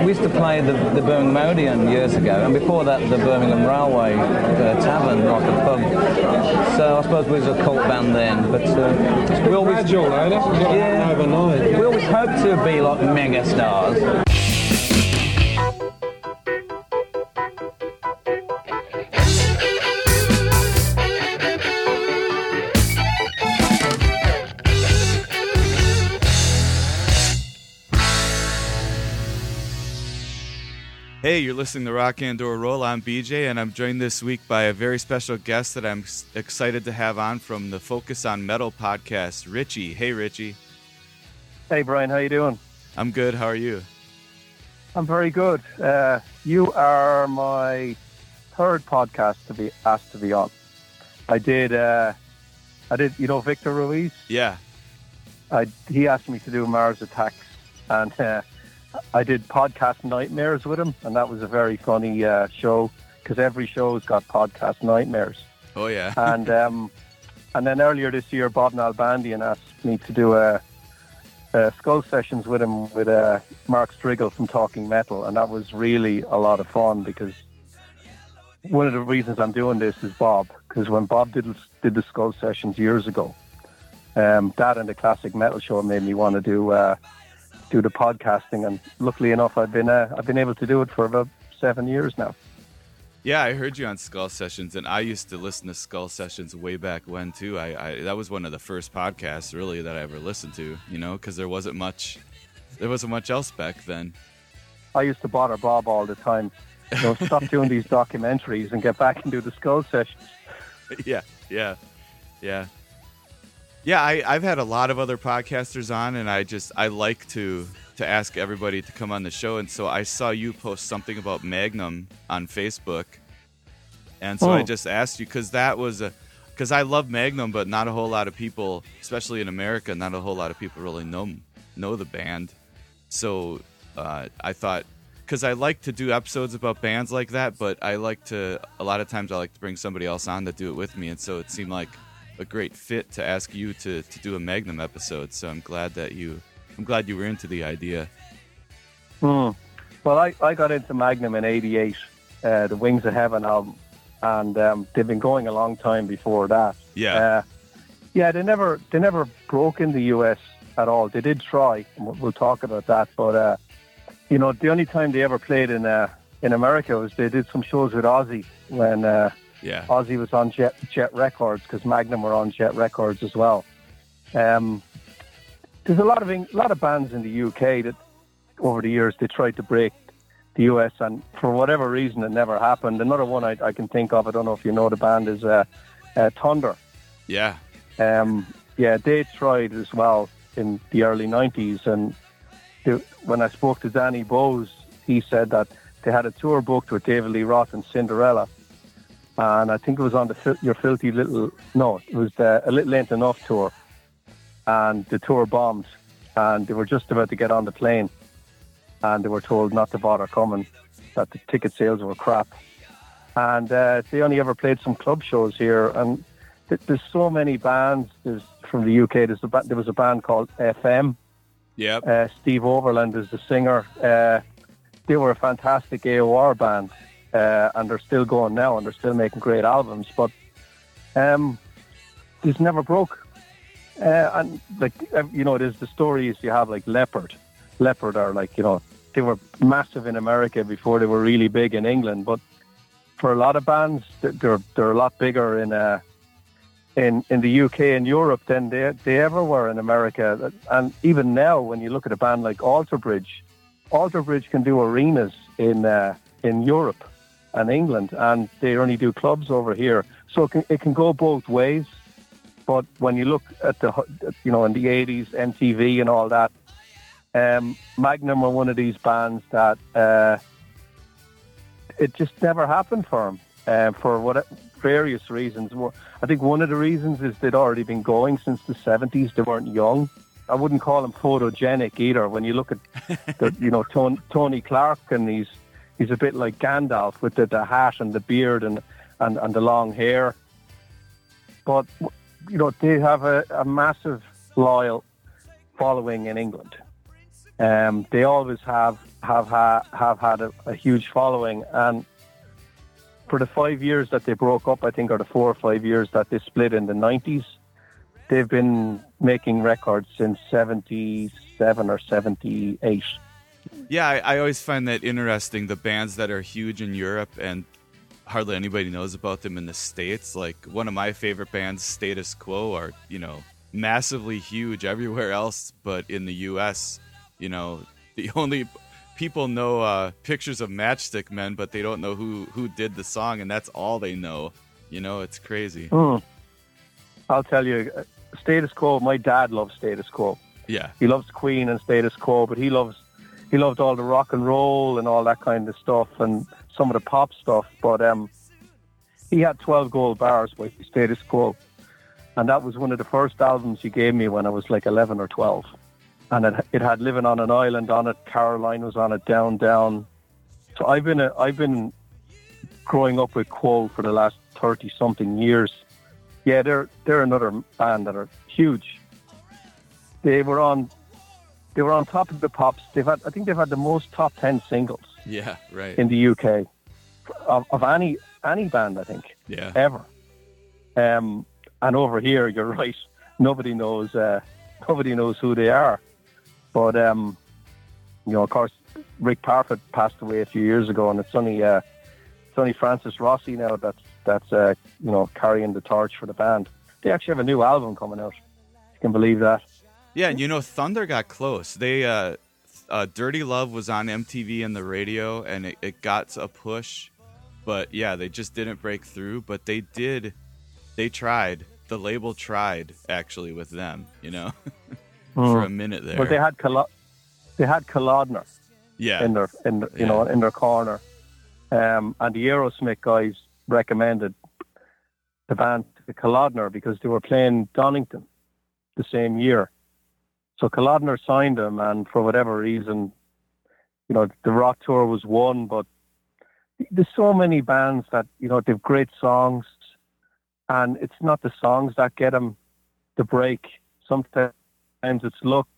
we used to play the Birmingham Odeon years ago, and before that the Birmingham Railway Tavern, like a pub. So I suppose we was a cult band then, but we always gradual, eh? That's not overnight. We always hoped to be like mega stars. Hey, you're listening to Rock and Roll. I'm BJ, and I'm joined this week by a very special guest that I'm excited to have on from the Focus on Metal podcast, Richie. Hey, Richie. Hey, Brian. How you doing? I'm good. How are you? I'm very good. You are my third podcast to be asked to be on. I did. You know Victor Ruiz? Yeah. He asked me to do Mars Attacks, and I did Podcast Nightmares with him, and that was a very funny show because every show's got Podcast Nightmares. Oh yeah. and then earlier this year, Bob Nalbandian asked me to do Skull Sessions with him with Mark Striggle from Talking Metal, and that was really a lot of fun because one of the reasons I'm doing this is Bob, because when Bob did the Skull Sessions years ago, that and the Classic Metal Show made me want to do the podcasting, and luckily enough I've been able to do it for about 7 years now. Yeah, I heard you on Skull Sessions, and I used to listen to Skull Sessions way back when too. I that was one of the first podcasts really that I ever listened to, you know, because there wasn't much else back then. I used to bother Bob all the time, you know, stop doing these documentaries and get back and do the Skull Sessions. Yeah, I've had a lot of other podcasters on, and I like to ask everybody to come on the show. And so I saw you post something about Magnum on Facebook, and so I just asked you because I love Magnum, but not a whole lot of people, especially in America, not a whole lot of people really know the band. So I thought, because I like to do episodes about bands like that, but a lot of times I like to bring somebody else on to do it with me, and so it seemed like a great fit to ask you to do a Magnum episode. So I'm glad you were into the idea. Well, I got into Magnum in '88, the Wings of Heaven album, and they've been going a long time before that. Yeah. They never broke in the US at all. They did try, and we'll talk about that, but you know, the only time they ever played in America was they did some shows with Ozzy when Ozzy was on Jet Records, because Magnum were on Jet Records as well. There's a lot of bands in the UK that over the years they tried to break the US, and for whatever reason it never happened. Another one I can think of, I don't know if you know the band, is Thunder. Yeah. They tried as well in the early 90s, and when I spoke to Danny Bowes, he said that they had a tour booked with David Lee Roth and Cinderella, and I think it was on it was A Little Ain't Enough tour, and the tour bombed, and they were just about to get on the plane, and they were told not to bother coming, that the ticket sales were crap, and they only ever played some club shows here. And there's so many bands. There's from the UK. There was a band called FM. Yep. Steve Overland is the singer. They were a fantastic AOR band. And they're still going now, and they're still making great albums, but this never broke. And like, you know, there's the stories you have, like Leopard are like, you know, they were massive in America before they were really big in England, but for a lot of bands they're a lot bigger in the UK and Europe than they ever were in America. And even now, when you look at a band like Alter Bridge can do arenas in Europe and England, and they only do clubs over here. So it can go both ways. But when you look at in the 80s, MTV and all that, Magnum were one of these bands that it just never happened for them for various reasons. I think one of the reasons is they'd already been going since the 70s. They weren't young. I wouldn't call them photogenic either. When you look at Tony Clark, and he's a bit like Gandalf with the hat and the beard and the long hair. But, you know, they have a massive loyal following in England. They always have. have had a huge following. And for the 5 years that they broke up, I think, or the 4 or 5 years that they split in the 90s, they've been making records since 77 or 78. Yeah, I always find that interesting. The bands that are huge in Europe and hardly anybody knows about them in the States. Like one of my favorite bands, Status Quo, are, you know, massively huge everywhere else, but in the U.S., you know, the only people know pictures of Matchstick Men, but they don't know who did the song, and that's all they know. You know, it's crazy. I'll tell you, Status Quo. My dad loves Status Quo. Yeah, he loves Queen and Status Quo, but he loved all the rock and roll and all that kind of stuff and some of the pop stuff. But he had 12 gold bars by Status Quo, and that was one of the first albums he gave me when I was like 11 or 12. And it had Living on an Island on it. Caroline was on it. Down, Down. So I've been growing up with Quo for the last 30 something years. Yeah, they're another band that are huge. They were on top of the pops. I think they've had the most top 10 singles. Yeah, right. In the UK of any band, I think. Yeah. Ever. And over here, you're right. Nobody knows who they are. But you know, of course, Rick Parfitt passed away a few years ago, and it's only Francis Rossi now that's you know, carrying the torch for the band. They actually have a new album coming out. You can believe that. Yeah, and you know, Thunder got close. They Dirty Love was on MTV and the radio, and it got a push. But yeah, they just didn't break through. But they did. They tried. The label tried actually with them. You know, for a minute there. But they had Kalodner. Yeah. In their corner, and the Aerosmith guys recommended the band to Kalodner because they were playing Donington the same year. So Kalodner signed them, and for whatever reason, you know, the Rock Tour was one, but there's so many bands that, you know, they've great songs, and it's not the songs that get them the break. Sometimes it's luck.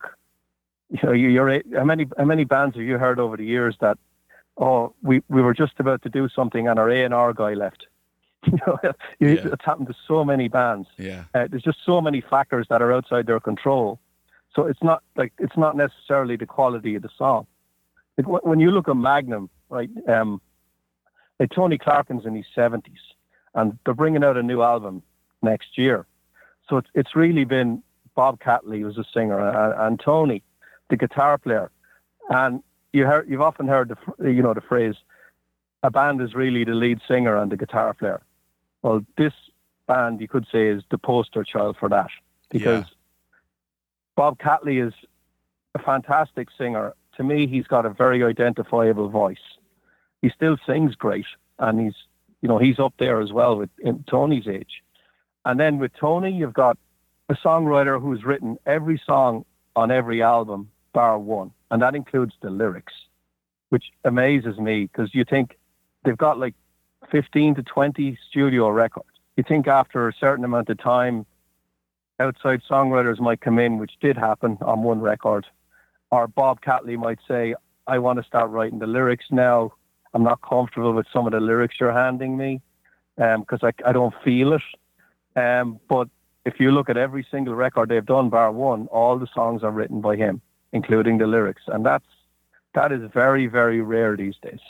You know, how many bands have you heard over the years that, oh, we were just about to do something and our A&R guy left? You know, it's happened to so many bands. Yeah. There's just so many factors that are outside their control. So it's not necessarily the quality of the song. When you look at Magnum, right? Like Tony Clarkin's in his 70s, and they're bringing out a new album next year. So it's really been Bob Catley, who's a singer, and Tony, the guitar player. And you've often heard the phrase, a band is really the lead singer and the guitar player. Well, this band, you could say, is the poster child for that, because Bob Catley is a fantastic singer. To me, he's got a very identifiable voice. He still sings great, and he's up there as well in Tony's age. And then with Tony, you've got a songwriter who's written every song on every album bar one, and that includes the lyrics, which amazes me, because you think they've got like 15 to 20 studio records. You think after a certain amount of time, outside songwriters might come in, which did happen on one record, or Bob Catley might say, I want to start writing the lyrics now. I'm not comfortable with some of the lyrics you're handing me because I don't feel it. But if you look at every single record they've done, bar one, all the songs are written by him, including the lyrics. And that is very, very rare these days.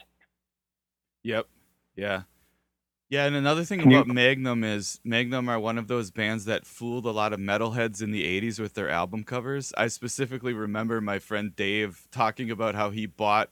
Yep. Yeah. Yeah, and another thing about Magnum is Magnum are one of those bands that fooled a lot of metalheads in the 80s with their album covers. I specifically remember my friend Dave talking about how he bought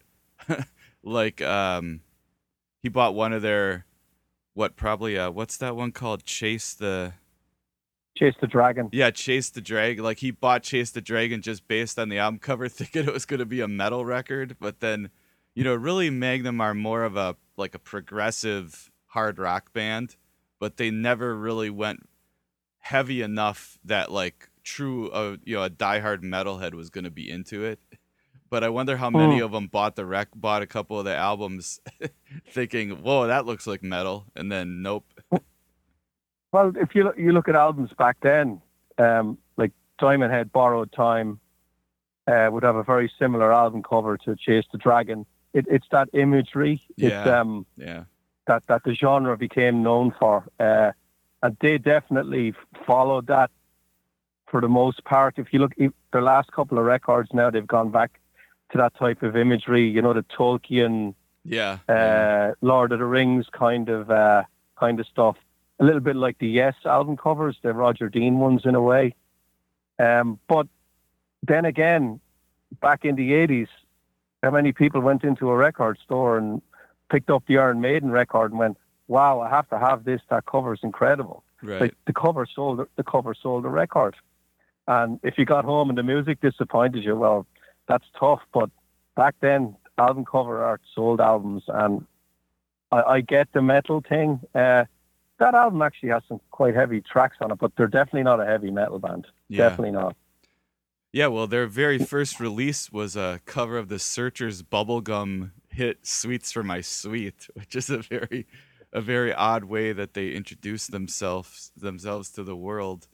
he bought one of their what's that one called? Chase the Dragon. Yeah, Chase the Dragon. Like he bought Chase the Dragon just based on the album cover, thinking it was going to be a metal record, but then, you know, really Magnum are more of a progressive hard rock band, but they never really went heavy enough that like true a diehard metalhead was going to be into it. But I wonder how many of them bought a couple of the albums thinking, whoa, that looks like metal, and then nope. Well, if you look at albums back then, like Diamond Head, Borrowed Time, would have a very similar album cover to Chase the Dragon. It's that imagery. Yeah. It's that the genre became known for. And they definitely followed that for the most part. If you look at their last couple of records now, they've gone back to that type of imagery, you know, the Tolkien, Lord of the Rings kind of stuff. A little bit like the Yes album covers, the Roger Dean ones in a way. But then again, back in the 80s, how many people went into a record store and picked up the Iron Maiden record and went, wow, I have to have this. That cover is incredible. Right. Like the cover sold the record. And if you got home and the music disappointed you, well, that's tough. But back then, album cover art sold albums. And I get the metal thing. That album actually has some quite heavy tracks on it, but they're definitely not a heavy metal band. Yeah. Definitely not. Yeah, well, their very first release was a cover of the Searchers' bubblegum hit "Sweets for My Sweet," which is a very odd way that they introduced themselves to the world.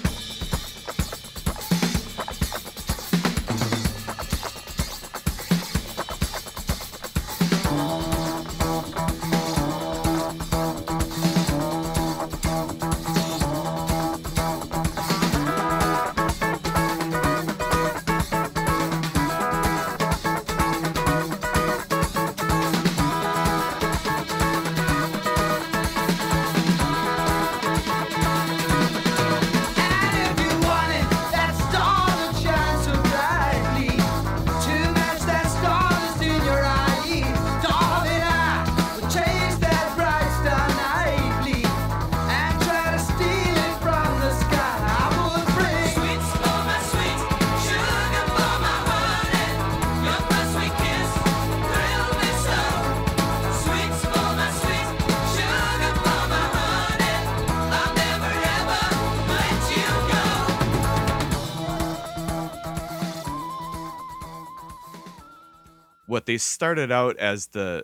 What they started out as the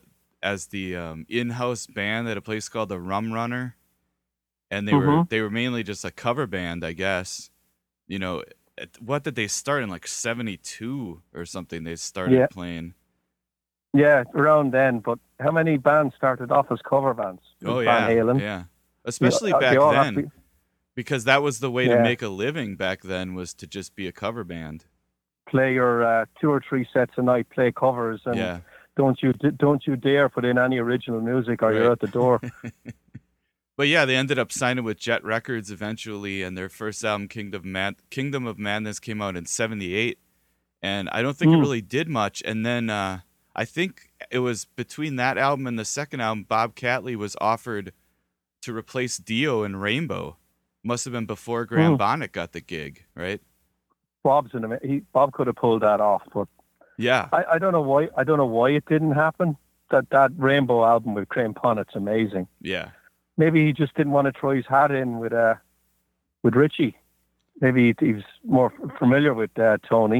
in-house band at a place called the Rum Runner, and they were mainly just a cover band, I guess. You know, what did they start in, like 72 or something? They started playing. Yeah, around then. But how many bands started off as cover bands? Oh Van Halen. Yeah. Especially back then, because that was the way to make a living back then, was to just be a cover band. Play your 2 or 3 sets a night, play covers, and don't you dare put in any original music, or you're out the door. But yeah, they ended up signing with Jet Records eventually, and their first album, Kingdom of Madness, came out in '78, and I don't think it really did much. And then I think it was between that album and the second album, Bob Catley was offered to replace Dio in Rainbow. Must have been before Graham Bonnet got the gig, right? Bob could have pulled that off, but I don't know why. I don't know why it didn't happen. That Rainbow album with Graham Bonnet's amazing. Yeah, maybe he just didn't want to throw his hat in with Richie. Maybe he was more familiar with Tony.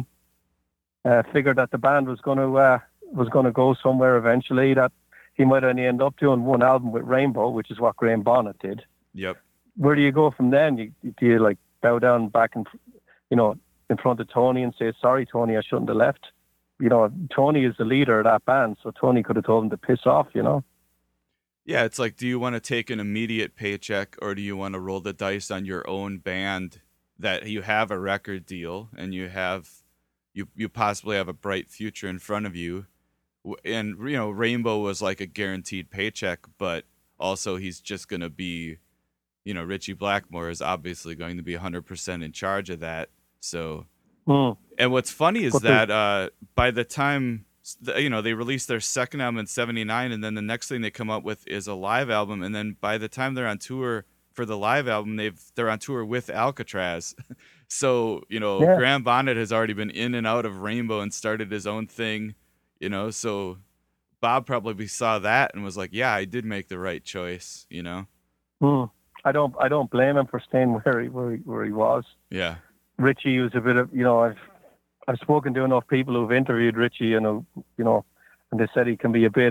Figured that the band was going to go somewhere eventually. That he might only end up doing one album with Rainbow, which is what Graham Bonnet did. Yep. Where do you go from then? Do you like bow down back and in front of Tony and say, sorry, Tony, I shouldn't have left? You know, Tony is the leader of that band, so Tony could have told him to piss off, you know? Yeah, it's like, do you want to take an immediate paycheck, or do you want to roll the dice on your own band that you have a record deal and you possibly have a bright future in front of you? And, you know, Rainbow was like a guaranteed paycheck, but also he's just going to be, you know, Richie Blackmore is obviously going to be 100% in charge of that. So, and what's funny is that by the time, you know, they released their second album in '79, and then the next thing they come up with is a live album, and then by the time they're on tour for the live album, they're on tour with Alcatraz. So, you know, Graham Bonnet has already been in and out of Rainbow and started his own thing, you know. So Bob probably saw that and was like, "Yeah, I did make the right choice," you know. I don't blame him for staying where he was. Yeah. Richie was a bit of, you know, I've spoken to enough people who've interviewed Richie, and and they said he can be a bit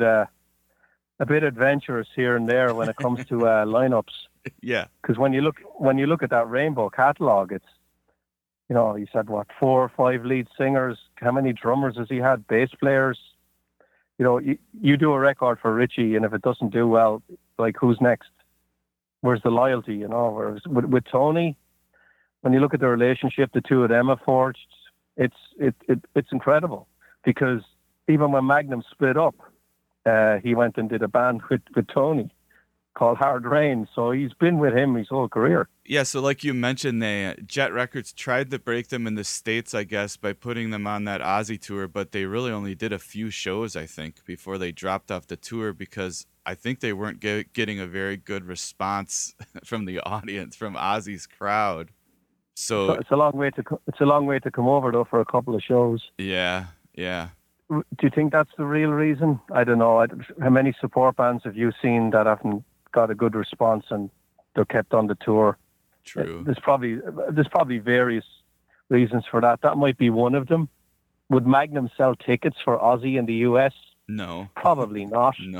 adventurous here and there when it comes to lineups. Yeah. Because when you look at that Rainbow catalog, You know, he said, what, 4 or 5 lead singers? How many drummers has he had? Bass players? You know, you do a record for Richie, and if it doesn't do well, like, who's next? Where's the loyalty, you know? Whereas with Tony, when you look at the relationship the two of them have forged, it's incredible. Because even when Magnum split up, he went and did a band with Tony called Hard Rain. So he's been with him his whole career. Yeah, so like you mentioned, Jet Records tried to break them in the States, I guess, by putting them on that Ozzy tour, but they really only did a few shows, I think, before they dropped off the tour because I think they weren't getting a very good response from the audience, from Ozzy's crowd. So it's a long way to come over though for a couple of shows. Yeah. Do you think that's the real reason? I don't know. How many support bands have you seen that haven't got a good response and they're kept on the tour? True. There's probably various reasons for that. That might be one of them. Would Magnum sell tickets for Ozzy in the US? No. Probably not. No.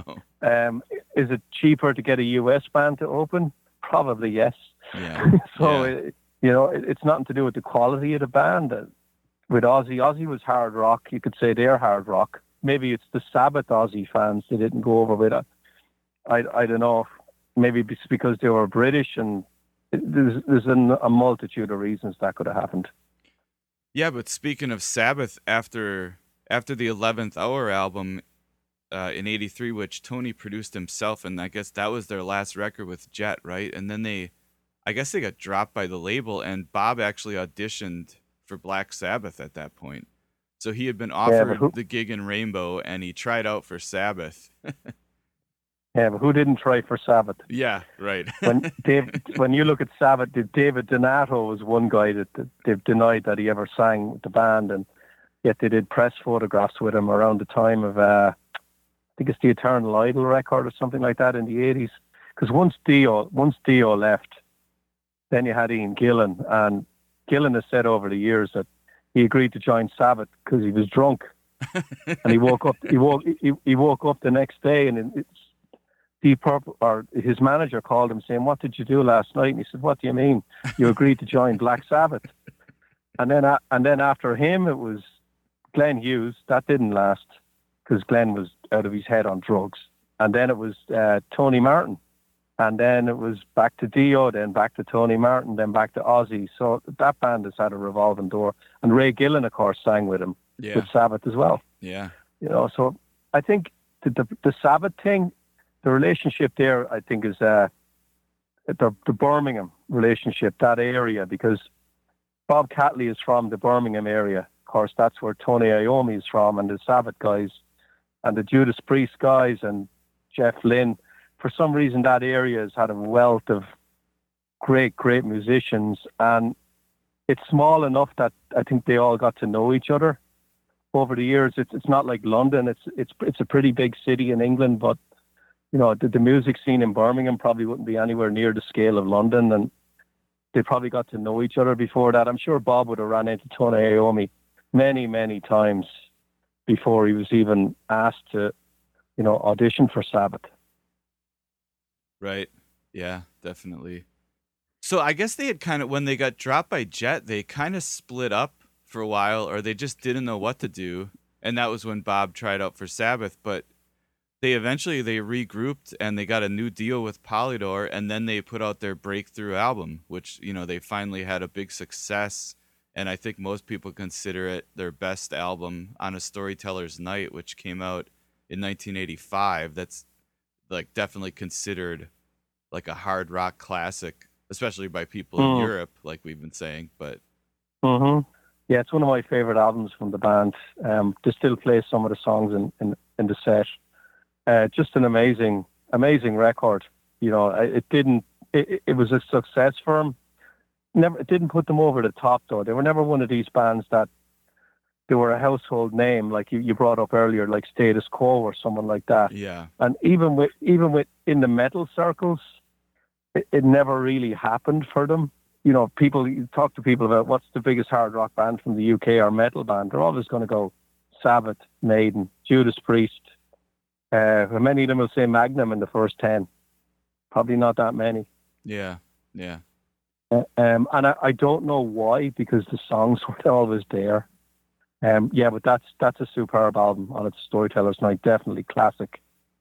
Is it cheaper to get a US band to open? Probably yes. Yeah. So it's nothing to do with the quality of the band. With Ozzy was hard rock. You could say they're hard rock. Maybe it's the Sabbath Ozzy fans they didn't go over with it. I don't know. Maybe it's because they were British, and there's a multitude of reasons that could have happened. Yeah, but speaking of Sabbath, after the 11th Hour album in '83, which Tony produced himself, and I guess that was their last record with Jet, right? And then I guess they got dropped by the label, and Bob actually auditioned for Black Sabbath at that point. So he had been offered the gig in Rainbow, and he tried out for Sabbath. Yeah, but who didn't try for Sabbath? Yeah, right. when you look at Sabbath, David Donato was one guy that they've denied that he ever sang with the band, and yet they did press photographs with him around the time of, I think it's the Eternal Idol record or something like that in the 80s. Because once Dio left, then you had Ian Gillan, and Gillan has said over the years that he agreed to join Sabbath because he was drunk, and he woke up the next day, and it's Deep Purple, or his manager called him saying, "What did you do last night?" And he said, "What do you mean? You agreed to join Black Sabbath?" And then after him, it was Glenn Hughes. That didn't last because Glenn was out of his head on drugs. And then it was Tony Martin. And then it was back to Dio, then back to Tony Martin, then back to Ozzy. So that band has had a revolving door. And Ray Gillan, of course, sang with him, with Sabbath as well. Yeah. You know, so I think the Sabbath thing, the relationship there, I think, is the Birmingham relationship, that area, because Bob Catley is from the Birmingham area. Of course, that's where Tony Iommi is from, and the Sabbath guys, and the Judas Priest guys, and Jeff Lynne. For some reason, that area has had a wealth of great musicians, and it's small enough that I think they all got to know each other over the years. It's not like London. It's a pretty big city in England, but you know, the music scene in Birmingham probably wouldn't be anywhere near the scale of London, and they probably got to know each other before that. I'm sure Bob would have ran into Tony Iommi many times before he was even asked to, you know, audition for Sabbath. Right. Yeah, definitely. So I guess they had kind of, when they got dropped by Jet, they kind of split up for a while, or they just didn't know what to do. And that was when Bob tried out for Sabbath. But they eventually regrouped and they got a new deal with Polydor, and then they put out their breakthrough album, which, you know, they finally had a big success. And I think most people consider it their best album, On a Storyteller's Night, which came out in 1985. That's like definitely considered like a hard rock classic, especially by people in Europe, like we've been saying. But yeah, it's one of my favorite albums from the band. They still play some of the songs in the set. Just an amazing record. You know, it was a success for them. It didn't put them over the top though. They were never one of these bands that they were a household name, like you brought up earlier, like Status Quo or someone like that. Yeah. And even with in the metal circles, it never really happened for them. You know, you talk to people about what's the biggest hard rock band from the UK or metal band, they're always going to go Sabbath, Maiden, Judas Priest. Many of them will say Magnum in the first 10. Probably not that many. Yeah. And I don't know why, because the songs were always there. Yeah, but that's a superb album on its Storyteller's Night, definitely classic.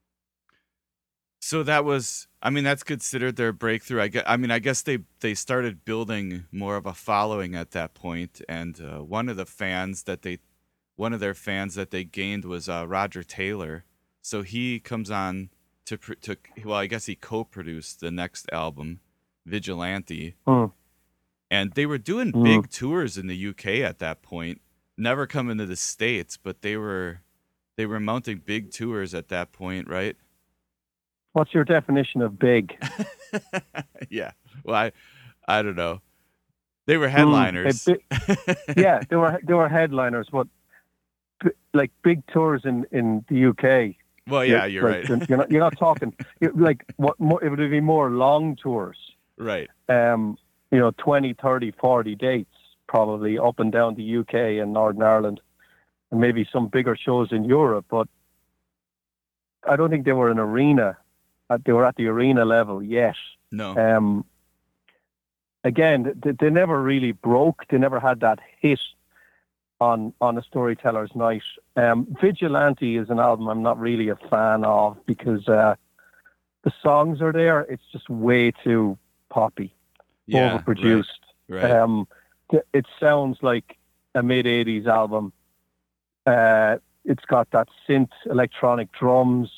So that was, I mean, that's considered their breakthrough. I guess they started building more of a following at that point, and one of their fans that they gained was Roger Taylor. So he comes on to well, I guess he co-produced the next album, Vigilante, and they were doing big tours in the UK at that point. Never coming to the States, but they were mounting big tours at that point, right? What's your definition of big? Yeah. Well, I don't know. They were headliners. Yeah, they were headliners, but like big tours in the UK. Well, yeah, you're like, right. You're not talking like what more, it would be more long tours. Right. 20, 30, 40 dates probably up and down the UK and Northern Ireland, and maybe some bigger shows in Europe, but I don't think they were an arena. They were at the arena level yet. No. Again, they never really broke. They never had that hit on a Storyteller's Night. Vigilante is an album I'm not really a fan of because the songs are there. It's just way too poppy, overproduced. Right. It sounds like a mid-'80s album. It's got that synth electronic drums.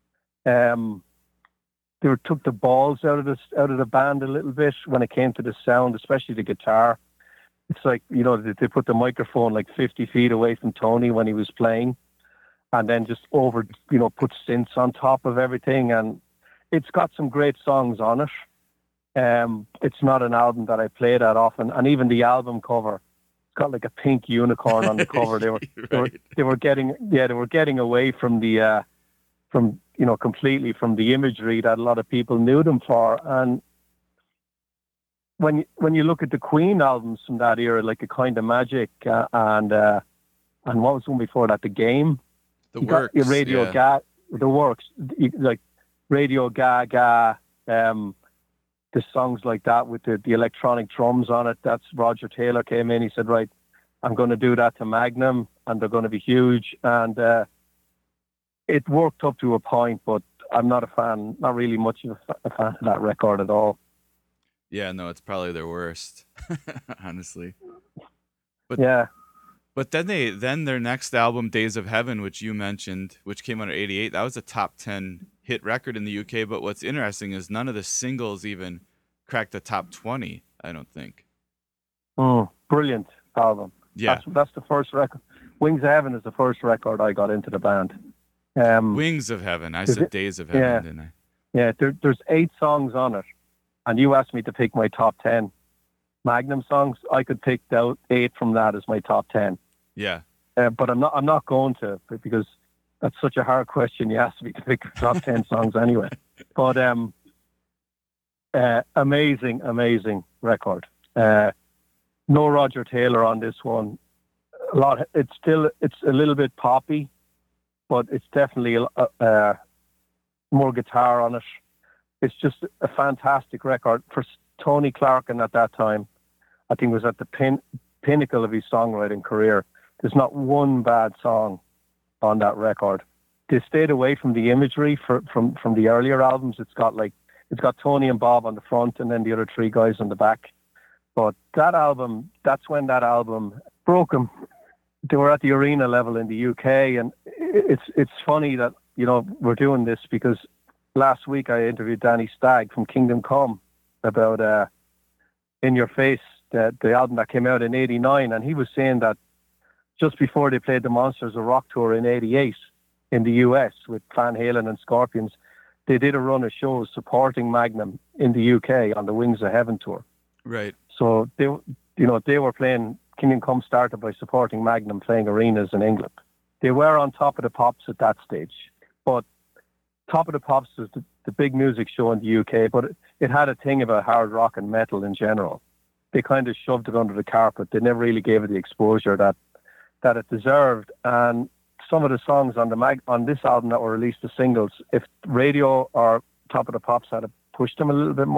They took the balls out of the band a little bit when it came to the sound, especially the guitar. It's like, they put the microphone like 50 feet away from Tony when he was playing, and then just put synths on top of everything. And it's got some great songs on it. It's not an album that I play that often. And even the album cover, it's got like a pink unicorn on the cover. They were getting away from the, completely from the imagery that a lot of people knew them for. And when you look at the Queen albums from that era, like A Kind of Magic and what was one before that, The Game, The Works, Radio Gaga, The Works, like Radio Gaga, the songs like that with the electronic drums on it. That's Roger Taylor came in. He said, right, I'm going to do that to Magnum, and they're going to be huge. And it worked up to a point, but I'm not a fan, not really much of a fan of that record at all. Yeah, no, it's probably their worst, honestly. But yeah. But then their next album, Days of Heaven, which you mentioned, which came out in '88, that was a top 10 hit record in the UK. But what's interesting is none of the singles even cracked the top 20, I don't think. Brilliant album. Yeah. That's the first record. Wings of Heaven is the first record I got into the band. Wings of Heaven. I said Days of Heaven, didn't I? Yeah, there's 8 songs on it. And you asked me to pick my top 10 Magnum songs. I could pick out 8 from that as my top 10. Yeah. But I'm not going to, because that's such a hard question. You asked me to pick top 10 songs anyway. But amazing record. No Roger Taylor on this one. It's a little bit poppy, but it's definitely more guitar on it. It's just a fantastic record for Tony Clarkin at that time. I think was at the pinnacle of his songwriting career. There's not one bad song on that record. They stayed away from the imagery from the earlier albums. It's got Tony and Bob on the front and then the other 3 guys on the back. But that album, that's when that album broke them. They were at the arena level in the UK, and it's funny that we're doing this because last week I interviewed Danny Stagg from Kingdom Come about In Your Face, the album that came out in '89, and he was saying that just before they played the Monsters of Rock tour in '88 in the US with Van Halen and Scorpions, they did a run of shows supporting Magnum in the UK on the Wings of Heaven tour. Right. So they were playing. Kingdom Come started by supporting Magnum playing arenas in England. They were on Top of the Pops at that stage, but Top of the Pops was the big music show in the UK, but it had a thing about hard rock and metal in general. They kind of shoved it under the carpet. They never really gave it the exposure that it deserved. And some of the songs on this album that were released as singles, if Radio or Top of the Pops had pushed them a little bit more,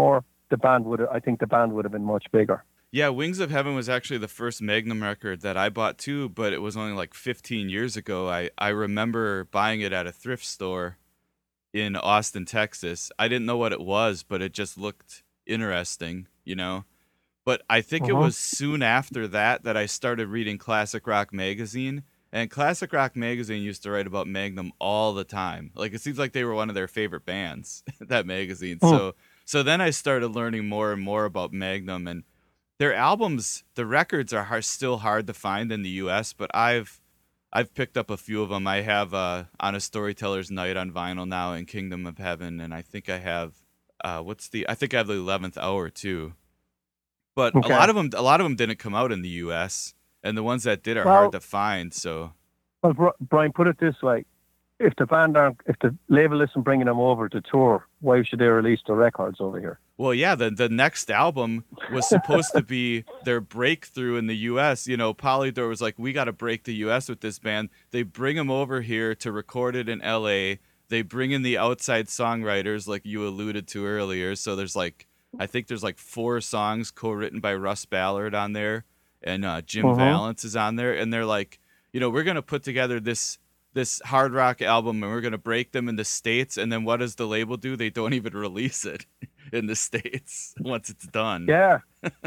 I think the band would have been much bigger. Yeah, Wings of Heaven was actually the first Magnum record that I bought too, but it was only like 15 years ago. I remember buying it at a thrift store in Austin, Texas. I didn't know what it was, but it just looked interesting, you know? But I think it was soon after that I started reading Classic Rock Magazine. And Classic Rock Magazine used to write about Magnum all the time. Like, it seems like they were one of their favorite bands, that magazine. So then I started learning more and more about Magnum, and their albums, the records are still hard to find in the U.S., but I've picked up a few of them. I have On a Storyteller's Night on vinyl now, and Kingdom of Heaven, and I think I have I think I have the 11th Hour too. But a lot of them didn't come out in the U.S., and the ones that did are hard to find. So, well, Brian, put it this way: if the label isn't bringing them over to tour, why should they release the records over here? Well, yeah, the next album was supposed to be their breakthrough in the U.S. You know, Polydor was like, we got to break the U.S. with this band. They bring them over here to record it in L.A. They bring in the outside songwriters, like you alluded to earlier. So I think there's 4 songs co-written by Russ Ballard on there, and Jim Valance is on there. And they're like, you know, we're going to put together this hard rock album, and we're going to break them in the States. And then what does the label do? They don't even release it in the States once it's done. Yeah,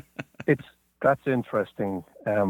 that's interesting.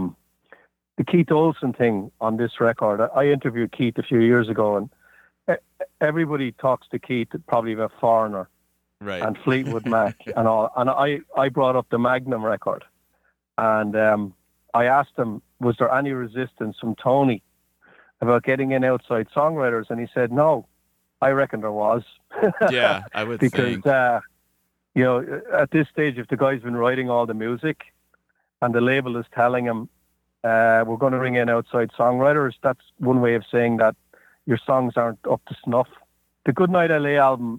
The Keith Olsen thing on this record, I interviewed Keith a few years ago, and everybody talks to Keith probably about Foreigner, right, and Fleetwood Mac and all. And I brought up the Magnum record, and I asked him, was there any resistance from Tony about getting in outside songwriters? And he said, no, I reckon there was. Yeah, I would think. Because, you know, at this stage, if the guy's been writing all the music and the label is telling him, we're going to bring in outside songwriters, that's one way of saying that your songs aren't up to snuff. The Goodnight LA album,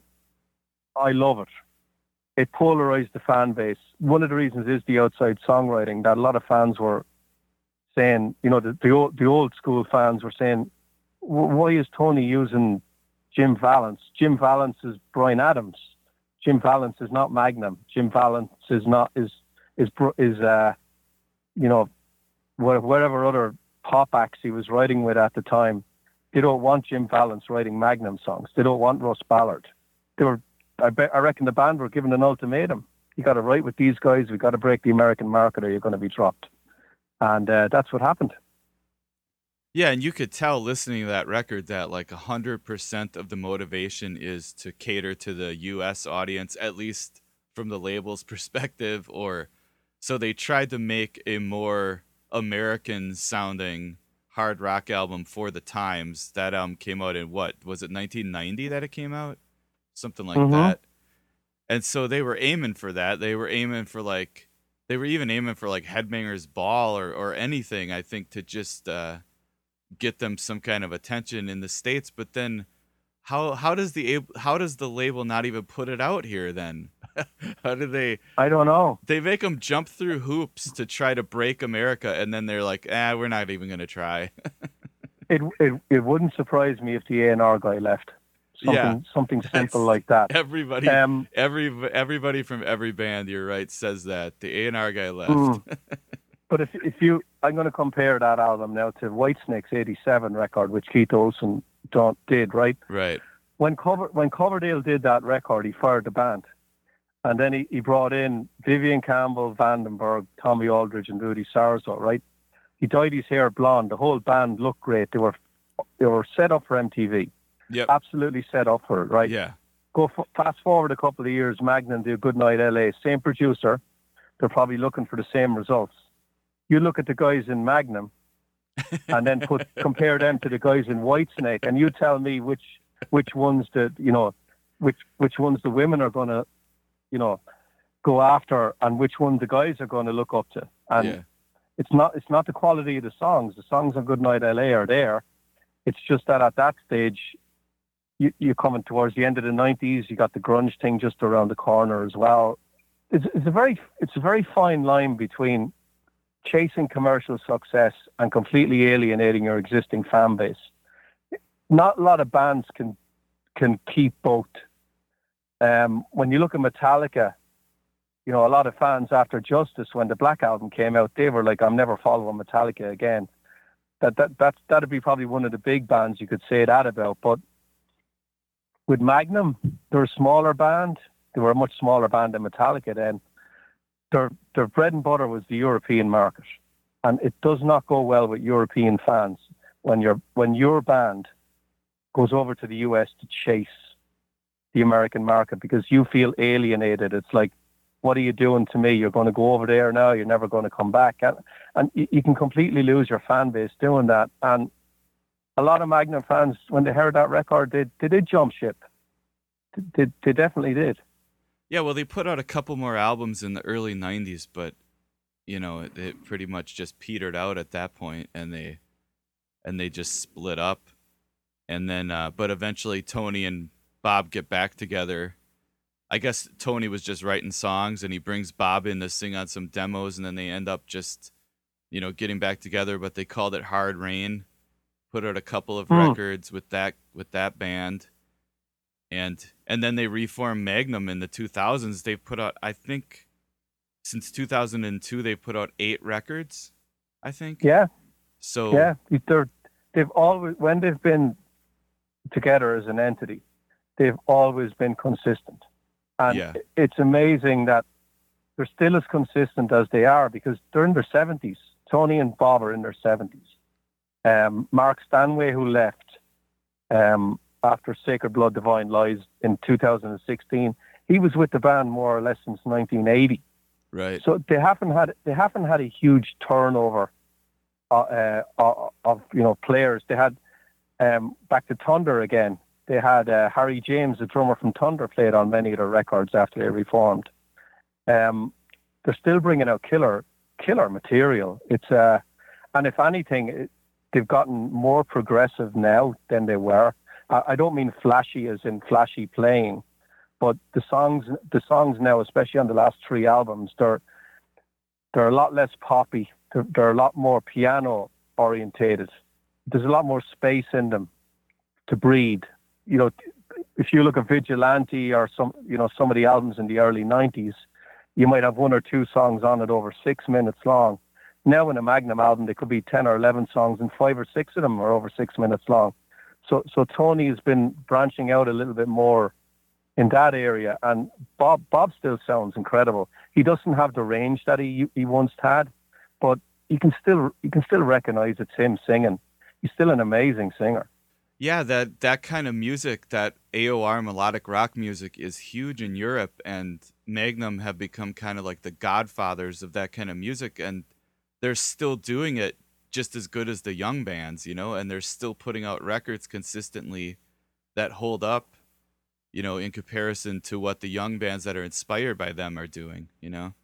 I love it. It polarized the fan base. One of the reasons is the outside songwriting, that a lot of fans were saying, you know, the old school fans were saying, why is Tony using Jim Valance? Jim Valance is Bryan Adams. Jim Valance is not Magnum. Jim Valance is you know, whatever other pop acts he was writing with at the time. They don't want Jim Valance writing Magnum songs. They don't want Russ Ballard. I reckon the band were given an ultimatum. You got to write with these guys. We got to break the American market, or you're going to be dropped. And that's what happened. Yeah, and you could tell listening to that record that 100% of the motivation is to cater to the U.S. audience, at least from the label's perspective. Or so they tried to make a more American-sounding hard rock album for the times. That album came out in what was it, 1990 that it came out, something like that. And so they were aiming for that. They were aiming for they were even aiming for Headbangers Ball or anything, I think, to just get them some kind of attention in the States. But then how does the label not even put it out here then? How do they? I don't know. They make them jump through hoops to try to break America, and then they're like, we're not even going to try. It wouldn't surprise me if the A&R guy left. Something simple like that. Everybody from every band, you're right, says that. The A&R guy left. But if I'm going to compare that album now to Whitesnake's '87 record, which Keith Olsen did, right? Right. When Coverdale did that record, he fired the band. And then he brought in Vivian Campbell, Vandenberg, Tommy Aldridge, and Rudy Sarzo, right? He dyed his hair blonde. The whole band looked great. They were set up for MTV. Yep. Absolutely set up for it, right? Yeah. Fast forward a couple of years, Magnum do Goodnight LA, same producer. They're probably looking for the same results. You look at the guys in Magnum and then compare them to the guys in Whitesnake, and you tell me which ones which ones the women are going to, go after, and which one the guys are going to look up to. And it's not the quality of the songs. The songs on Goodnight LA are there. It's just that at that stage, you're coming towards the end of the 90s. You got the grunge thing just around the corner as well. It's a very fine line between chasing commercial success and completely alienating your existing fan base. Not a lot of bands can keep both. When you look at Metallica, you know, a lot of fans after Justice, when the Black Album came out, they were like, I'm never following Metallica again. That'd be probably one of the big bands you could say that about. But with Magnum, they're a smaller band. They were a much smaller band than Metallica then. Their bread and butter was the European market. And it does not go well with European fans when your band goes over to the US to chase the American market, because you feel alienated. It's like, what are you doing to me? You're going to go over there now. You're never going to come back. And you can completely lose your fan base doing that. And a lot of Magnum fans, when they heard that record, they did jump ship. They definitely did. Yeah, well, they put out a couple more albums in the early 90s, but, you know, it pretty much just petered out at that point, and they just split up. And then, but eventually Tony and Bob get back together. I guess Tony was just writing songs, and he brings Bob in to sing on some demos, and then they end up just, you know, getting back together. But they called it Hard Rain. Put out a couple of records with that band, and then they reformed Magnum in the 2000s. They've put out, I think, since 2002, they've put out 8 records. I think. Yeah. So yeah, they've always, when they've been together as an entity, they've always been consistent. And it's amazing that they're still as consistent as they are, because they're in their 70s. Tony and Bob are in their 70s. Mark Stanway, who left after Sacred Blood, Divine Lies in 2016, he was with the band more or less since 1980. Right. So they haven't had a huge turnover of you know, players. They had back to Thunder again. They had Harry James, the drummer from Thunder, played on many of their records after they reformed. They're still bringing out killer material. It's and if anything, they've gotten more progressive now than they were. I don't mean flashy as in flashy playing, but the songs now, especially on the last 3 albums, they're a lot less poppy. They're a lot more piano orientated. There's a lot more space in them to breathe. You know, if you look at Vigilante or some of the albums in the early 90s, you might have 1 or 2 songs on it over 6 minutes long. Now in a Magnum album, there could be 10 or 11 songs, and 5 or 6 of them are over 6 minutes long. So Tony has been branching out a little bit more in that area, and Bob still sounds incredible. He doesn't have the range that he once had, but you can still recognize it's him singing. He's still an amazing singer. Yeah, that kind of music, that AOR melodic rock music, is huge in Europe, and Magnum have become kind of like the godfathers of that kind of music, and they're still doing it just as good as the young bands, you know, and they're still putting out records consistently that hold up, you know, in comparison to what the young bands that are inspired by them are doing, you know?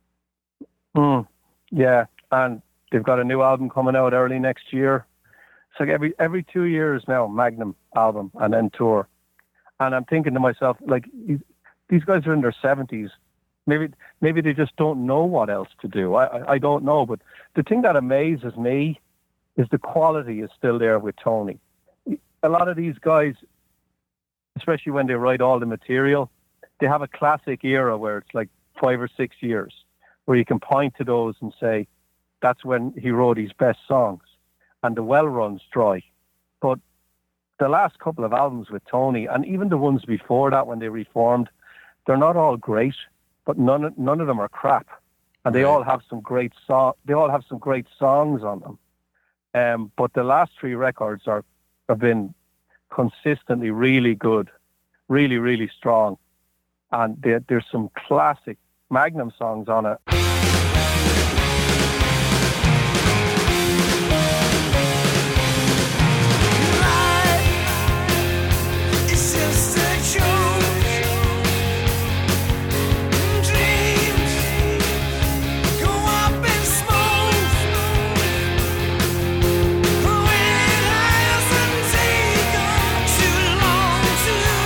Yeah, and they've got a new album coming out early next year. It's like every 2 years now, Magnum album and then tour. And I'm thinking to myself, like, these guys are in their 70s. Maybe they just don't know what else to do. I don't know. But the thing that amazes me is the quality is still there with Tony. A lot of these guys, especially when they write all the material, they have a classic era where it's like 5 or 6 years, where you can point to those and say, that's when he wrote his best songs, and the well runs dry. But the last couple of albums with Tony, and even the ones before that when they reformed, they're not all great, but none of them are crap, and they all have some great songs on them. But the last 3 records have been consistently really good, really, really strong, and there's some classic Magnum songs on it.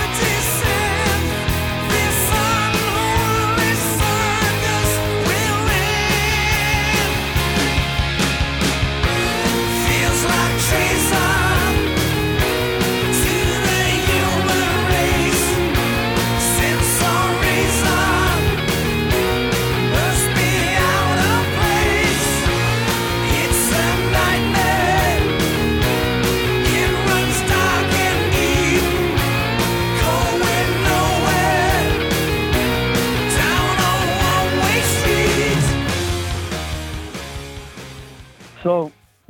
Will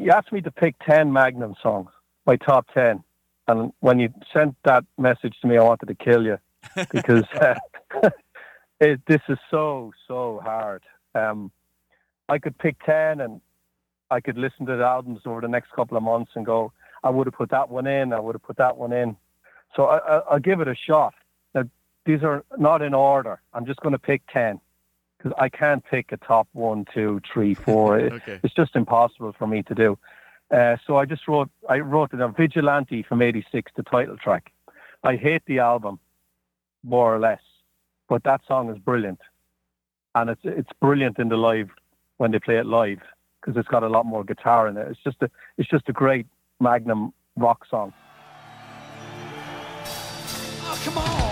you asked me to pick 10 Magnum songs, my top 10. And when you sent that message to me, I wanted to kill you because this is so hard. I could pick 10 and I could listen to the albums over the next couple of months and go, I would have put that one in, I would have put that one in. So I'll give it a shot. Now, these are not in order. I'm just going to pick 10 because I can't pick a top 1, 2, 3, 4. Okay. It's just impossible for me to do. So I wrote it on Vigilante from 86, the title track. I hate the album, more or less, but that song is brilliant. And it's brilliant in the live, when they play it live, because it's got a lot more guitar in it. It's just a great Magnum rock song. Oh, come on!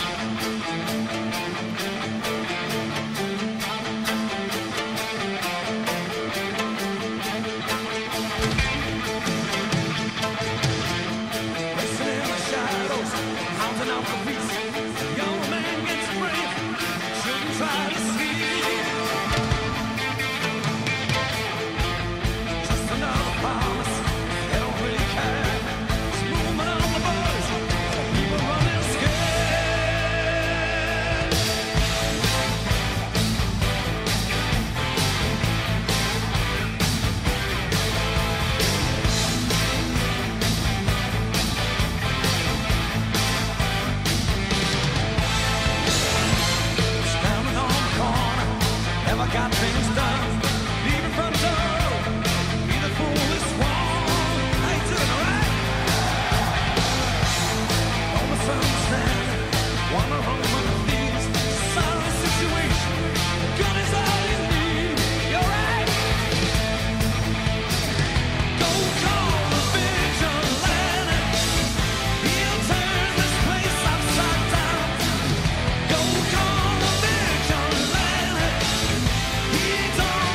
Got things done, leaving from door, be the foolish one. I ain't doing alright. Almost understand, wanna run from the thieves. Sorry situation, good is all you need. You're right. Go call the vigilante. He'll turn this place upside down. Go call the vigilante. He don't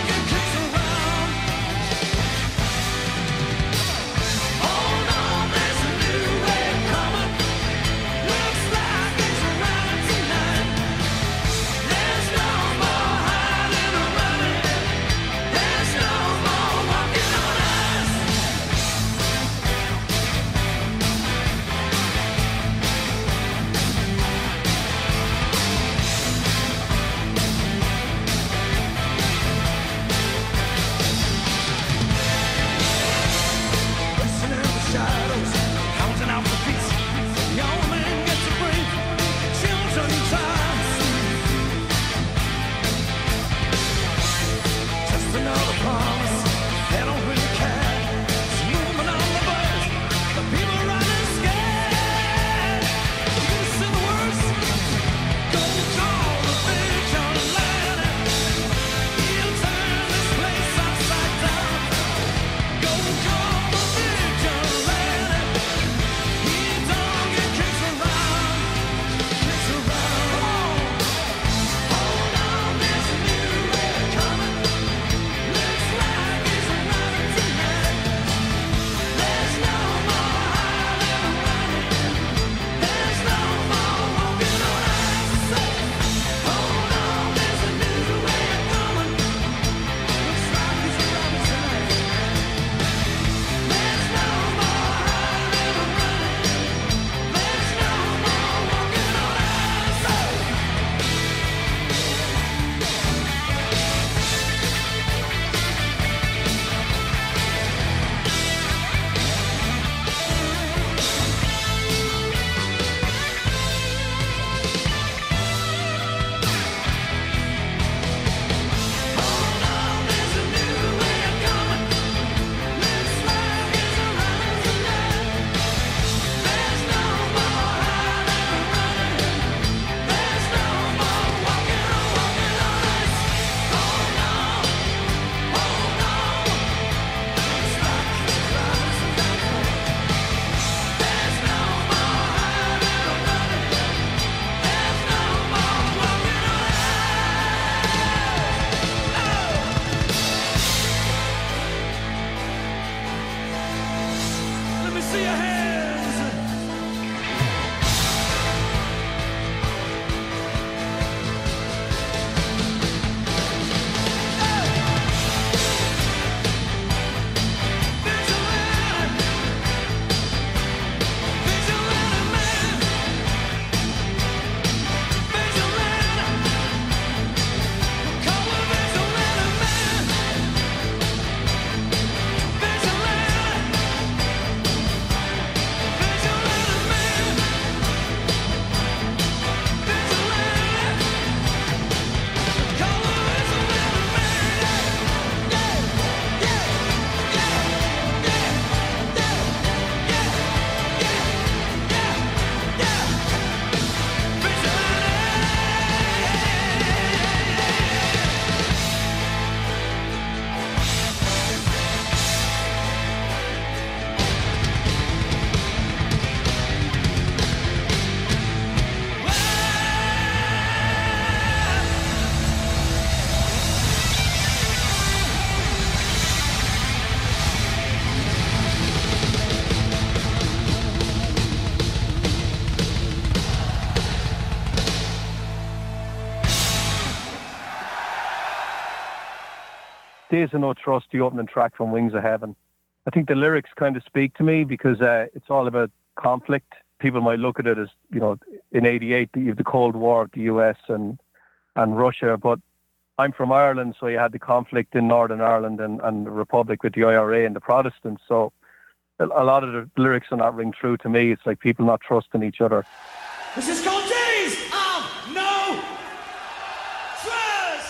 Days of No Trust, the opening track from Wings of Heaven. I think the lyrics kind of speak to me because it's all about conflict. People might look at it as, in '88, you have the Cold War of the US and Russia, but I'm from Ireland, so you had the conflict in Northern Ireland and the Republic with the IRA and the Protestants. So a lot of the lyrics are not ring true to me. It's like people not trusting each other. This is called Days of No Trust.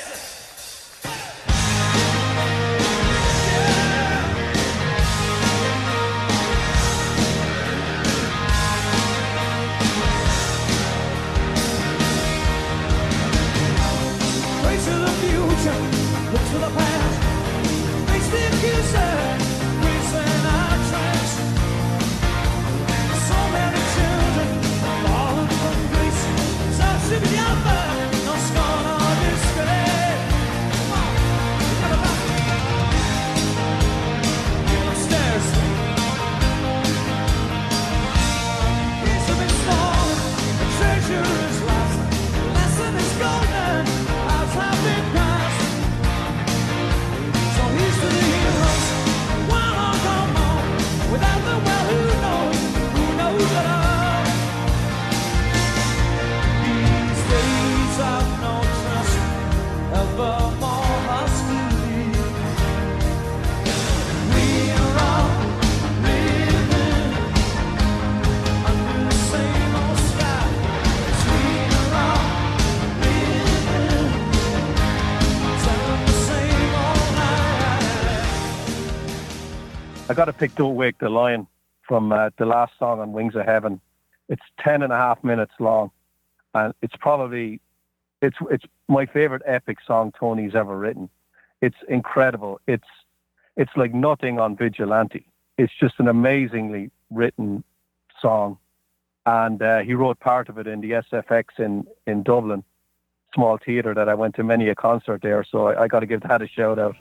Face to the future, look to the past. Face the accuser, reason our tracks. So many children fallen from grace. Such to be alpha, no scorn or disgrace. Come on, get it back. Get upstairs. Things have been stolen, the treasure is lost. Lesson is golden, lives have been passed. So here's to the heroes, one on come on. Without them, well, who knows at all? These days of no trust, evermore must leave. We are all living under the same old sky. We are all living under the same old night. I got to pick Don't Wake the Lion from the last song on Wings of Heaven. It's 10.5 minutes long, and it's my favorite epic song Tony's ever written. It's incredible. It's like nothing on Vigilante. It's just an amazingly written song, and he wrote part of it in the SFX in Dublin, small theatre that I went to many a concert there. So I got to give that a shout out.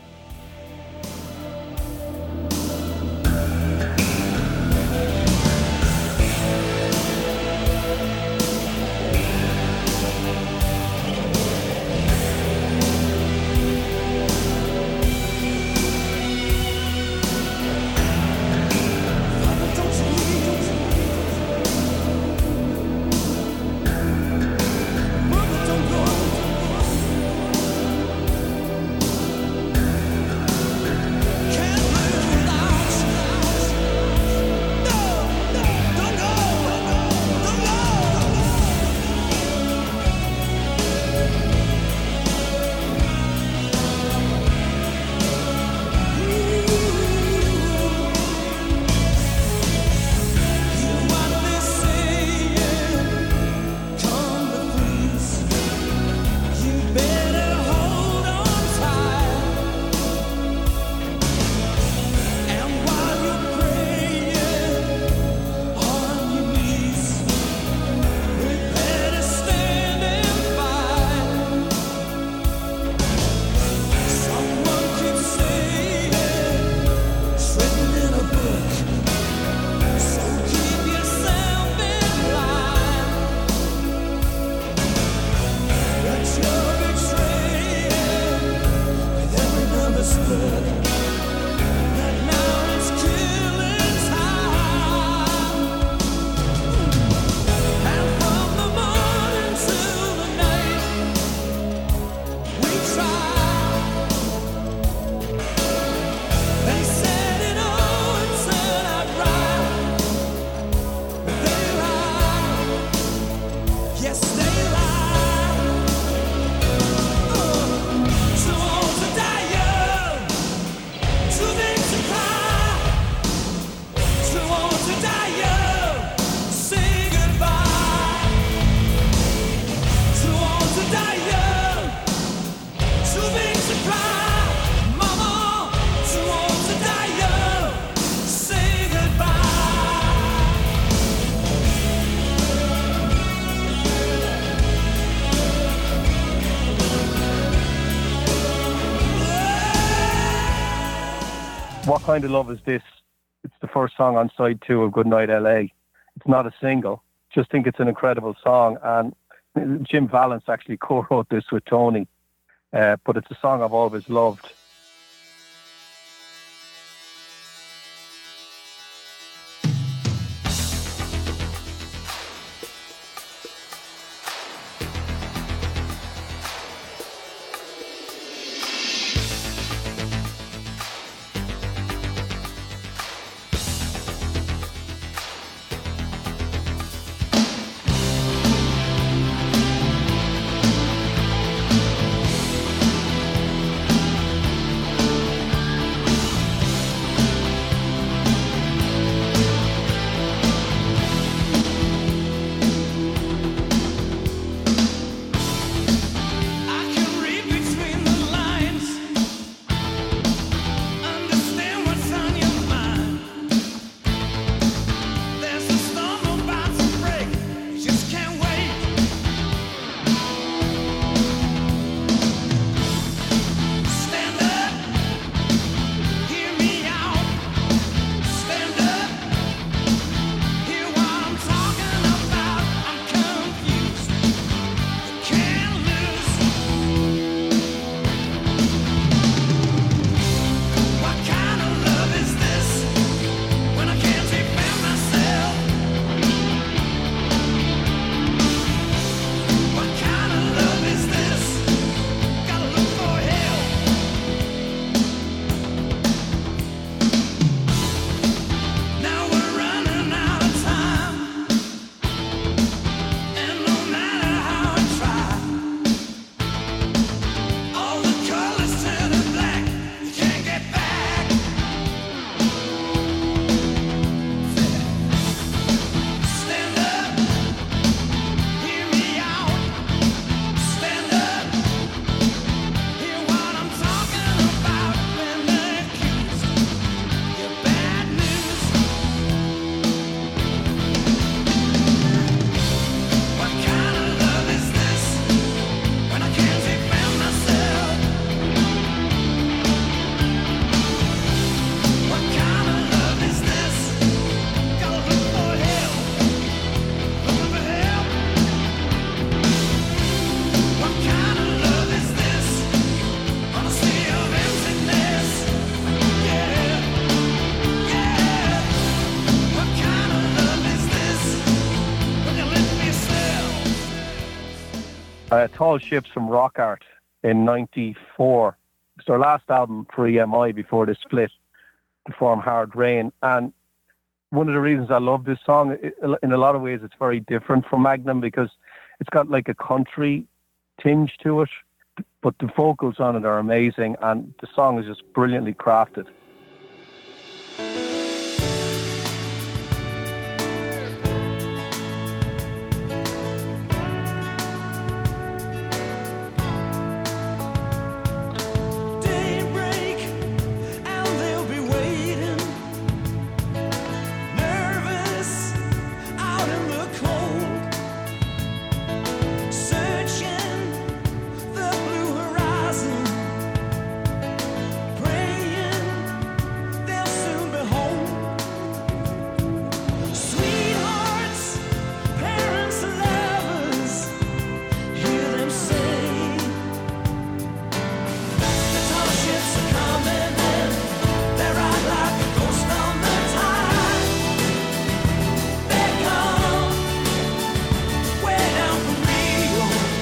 What Kind of Love Is This? It's the first song on side 2 of Goodnight LA. It's not a single. Just think it's an incredible song. And Jim Vallance actually co-wrote this with Tony. but it's a song I've always loved. I can read between the lines, understand what's on your mind. There's a storm about to break, you just can't wait. Stand up, hear me out. Stand up, hear what I'm talking about. I'm confused, you can't lose. What kind of love is this when I can't defend myself? What kind of love is this? Gotta look for help. Now we're running out of time, and no matter how I try, all the colors turning black. You can't get back. Stand up, hear me out. Stand up, hear what I'm talking about. When they're accused, you're bad news. What kind of love is this when I can't defend myself? What kind of love is this? Gotta look for help, looking for help. What kind of love is this on a sea of emptiness? Yeah, yeah. What kind of love is this when you let me still? Tall Ships from Rock Art in '94. It's their last album for EMI before they split to form Hard Rain. And one of the reasons I love this song, in a lot of ways, it's very different from Magnum because it's got like a country tinge to it, but the vocals on it are amazing, and the song is just brilliantly crafted. Daybreak, and they'll be waiting, nervous, out in the cold, searching the blue horizon, praying they'll soon be home. Sweethearts, parents, lovers, hear them say. The tall ships are coming in. They ride like a ghost on the tide. They come way down from Rio.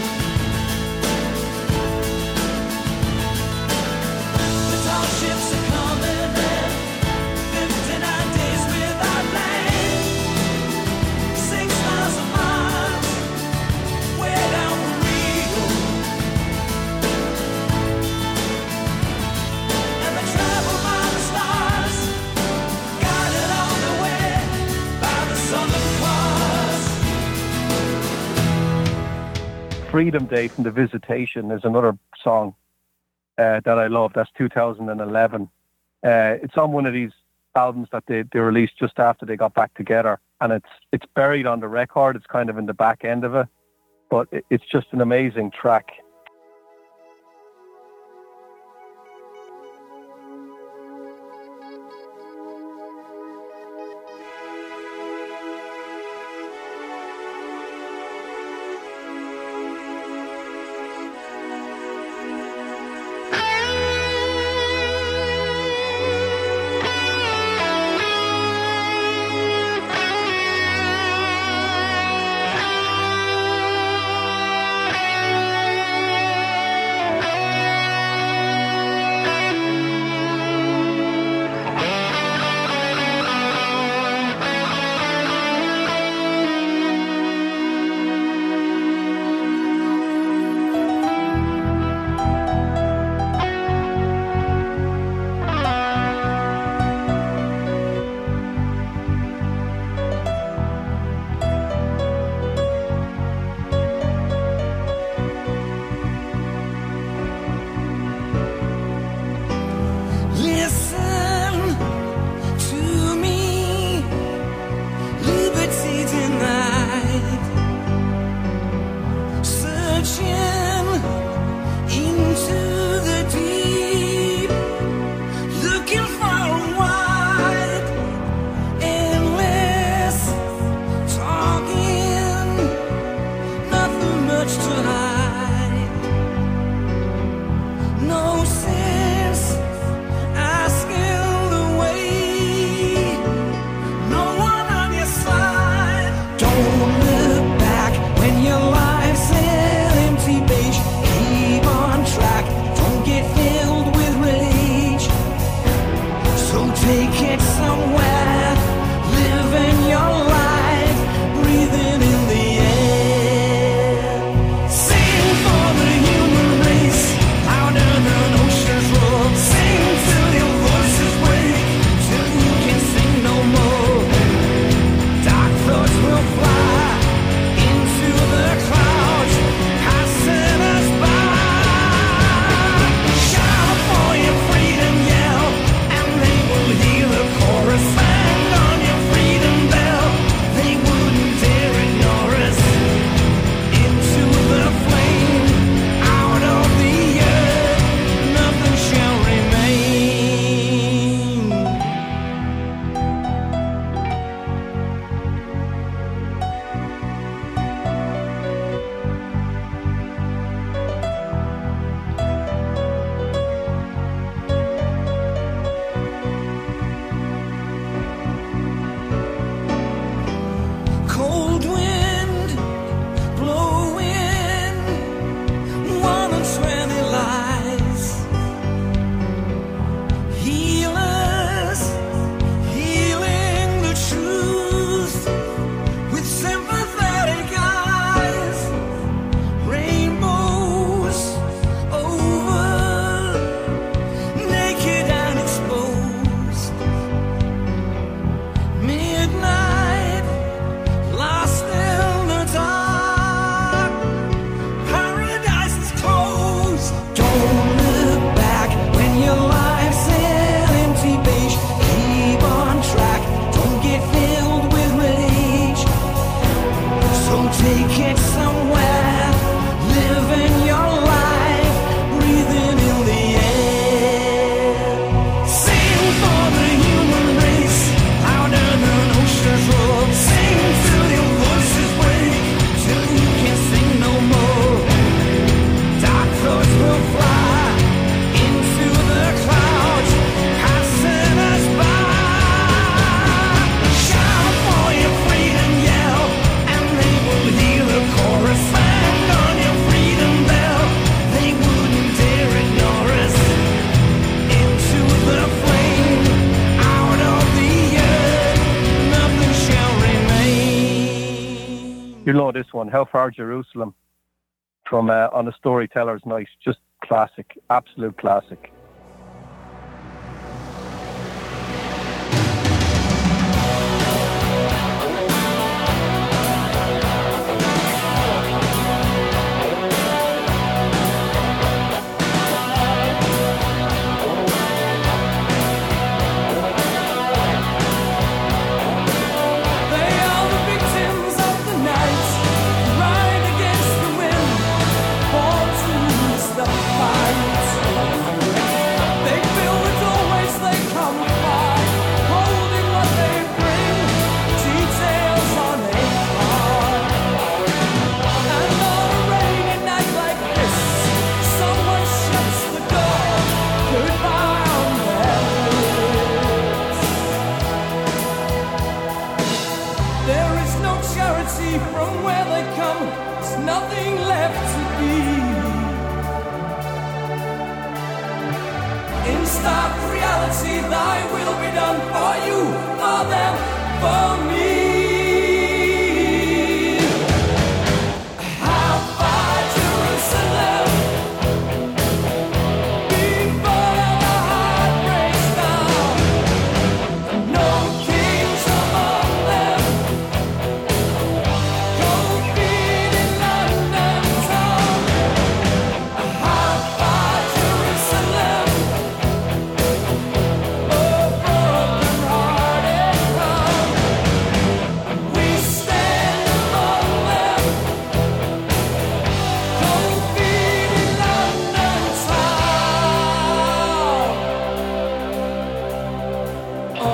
The tall ships are coming in. 59 days without land. 6,000 miles way down from Rio. And they travel by the stars, guided on the way by the Southern Cross. Freedom Day from The Visitation is another song that I love. That's 2011. It's on one of these albums that they released just after they got back together, and it's buried on the record. It's kind of in the back end of it, but it's just an amazing track. You'll know this one. How Far Jerusalem from On a Storyteller's Night. Just classic, absolute classic. They are the victims of the night, right against the wind, born to lose the fight. They fill the doorways they come by, holding what they bring, details on a card. And on a rainy night like this, someone shuts the door, goodbye on their lips. There is no charity from where they come. There's nothing left to be. In stark reality, thy will be done for you, for them, for me. How far Jerusalem before the heart breaks down? No kings among them. Cold feet in London town. How far Jerusalem? Oh, broken-hearted town. We stand among them. Cold feet in London town. Oh.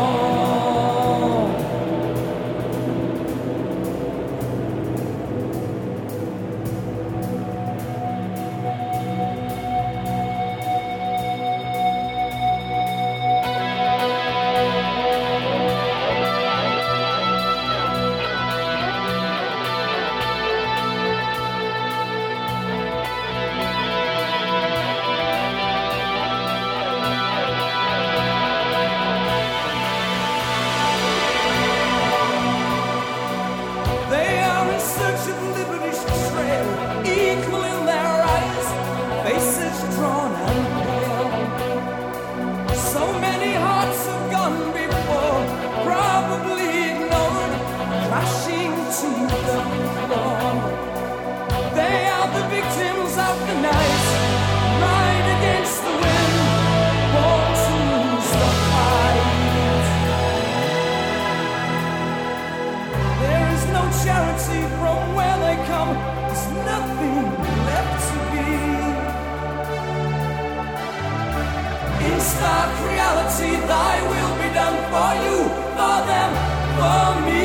They are in search of liberty's trail, equal in their eyes, faces drawn and pale. So many hearts have gone before, probably ignored, crashing to the floor. They are the victims of the night, right against the wind, born to lose the fight. There is no charity from where they come. There's nothing left to be. In stark reality, thy will be done for you, for them, for me.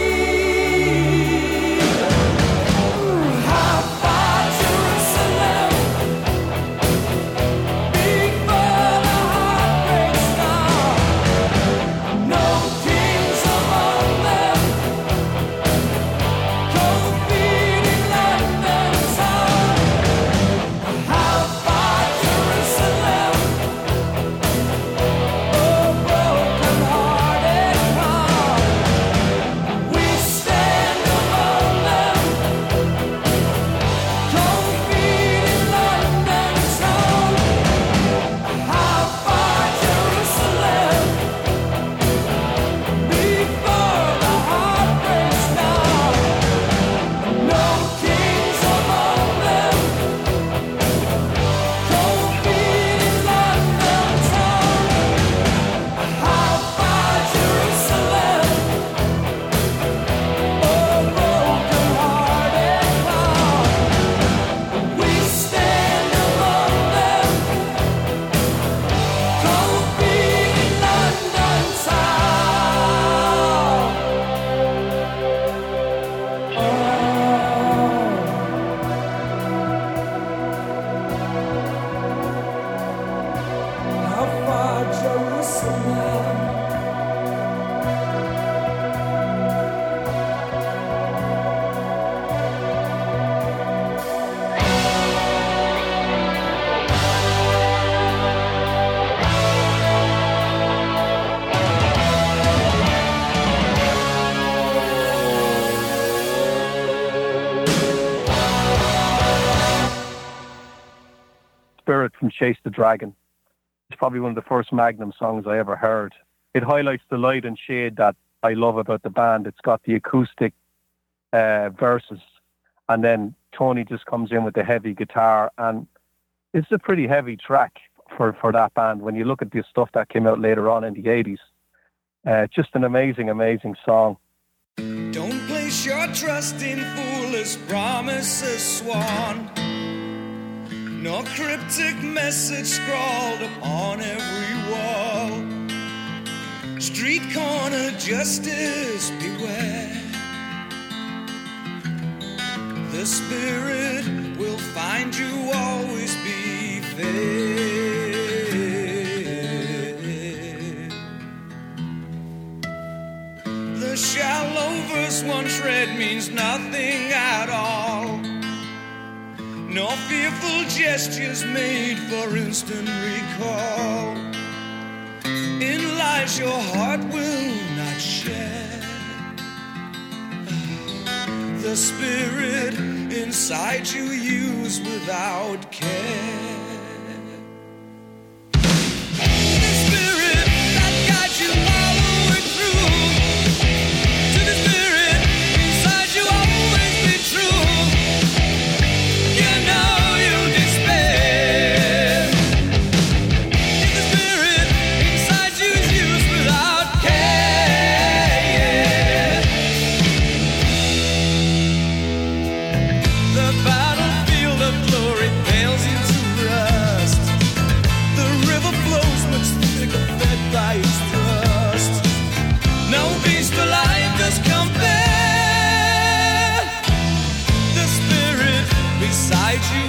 How far Jerusalem before the heart breaks down? No kings among them. Cold feet in London town. How far Jerusalem? Oh, broken-hearted town. Spirit from Chase the Dragon. It's probably one of the first Magnum songs I ever heard. It highlights the light and shade that I love about the band. It's got the acoustic verses, and then Tony just comes in with the heavy guitar, and it's a pretty heavy track for that band when you look at the stuff that came out later on in the 80s. Just an amazing, amazing song. Don't place your trust in foolish promises sworn, nor cryptic message scrawled upon every wall. Street corner justice, beware. The spirit will find you, always be fair. The shallow verse once read means nothing at all, nor fearful gestures made for instant recall. In lies your heart will not share. The spirit inside you use without care. The spirit that guides you, follow it through. To the spirit inside you, always be true. You know you'll despair. If the spirit inside you is used without care. The battlefield of glory pales into rust. The river flows much thicker, fed by its thrust. No beast alive does compare. The spirit beside you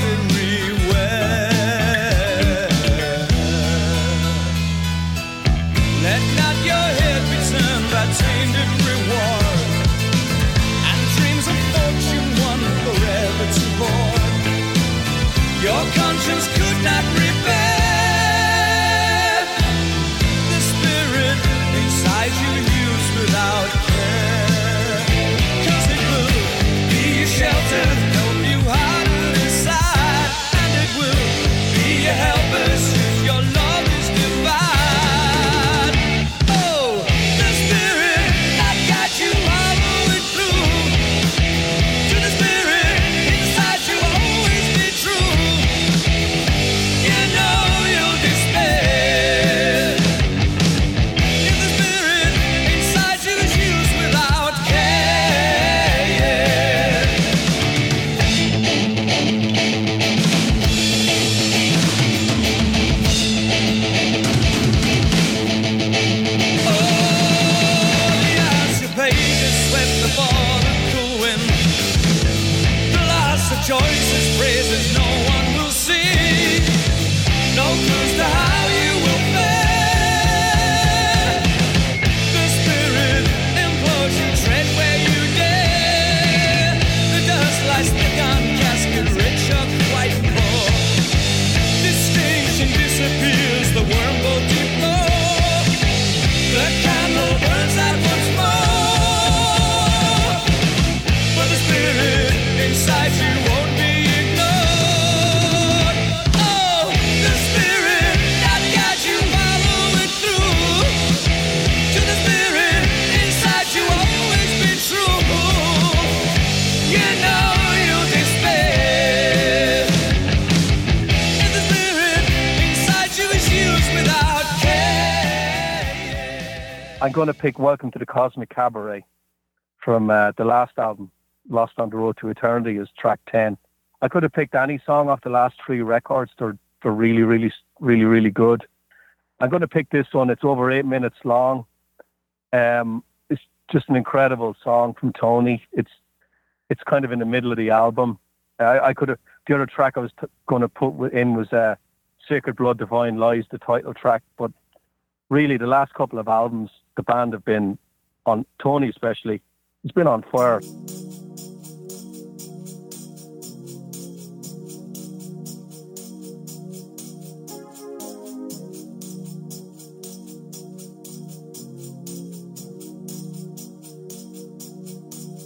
everywhere. Let not your head be turned by tainted reward, and dreams of fortune won forever to hoard. Your conscience could not repair. The spirit inside you used without care. 'Cause it will be your shelter, help you harder inside, and it will be your helpers if your love is divine. Oh, the spirit that guides you, follow it through. To the spirit inside you, always be true. You know you'll despair. If the spirit inside you is used without care. Oh, the icy pages swept before the cool wind. The loss of choices, praises no one will see. No clues to how you will fare. The spirit implores you, tread where you dare. The dust lies thick on casket, rich or quite poor. Distinction disappears, the worm will deplore. The candle burns out once more, but the spirit inside you won't be ignored. Oh, the spirit that guides you, follow it through. To the spirit inside you, always be true. You know you'll despair. If the spirit inside you is used without care. I'm going to pick Welcome to the Cosmic Cabaret from the last album, Lost on the Road to Eternity, is track 10. I could have picked any song off the last 3 records. They're really, really, really, really good. I'm going to pick this one. It's over 8 minutes long. It's just an incredible song from Tony. It's kind of in the middle of the album. I could have, the other track I was going to put in was Sacred Blood, Divine Lies, the title track. But really, the last couple of albums, the band have been on, Tony especially, it's been on fire.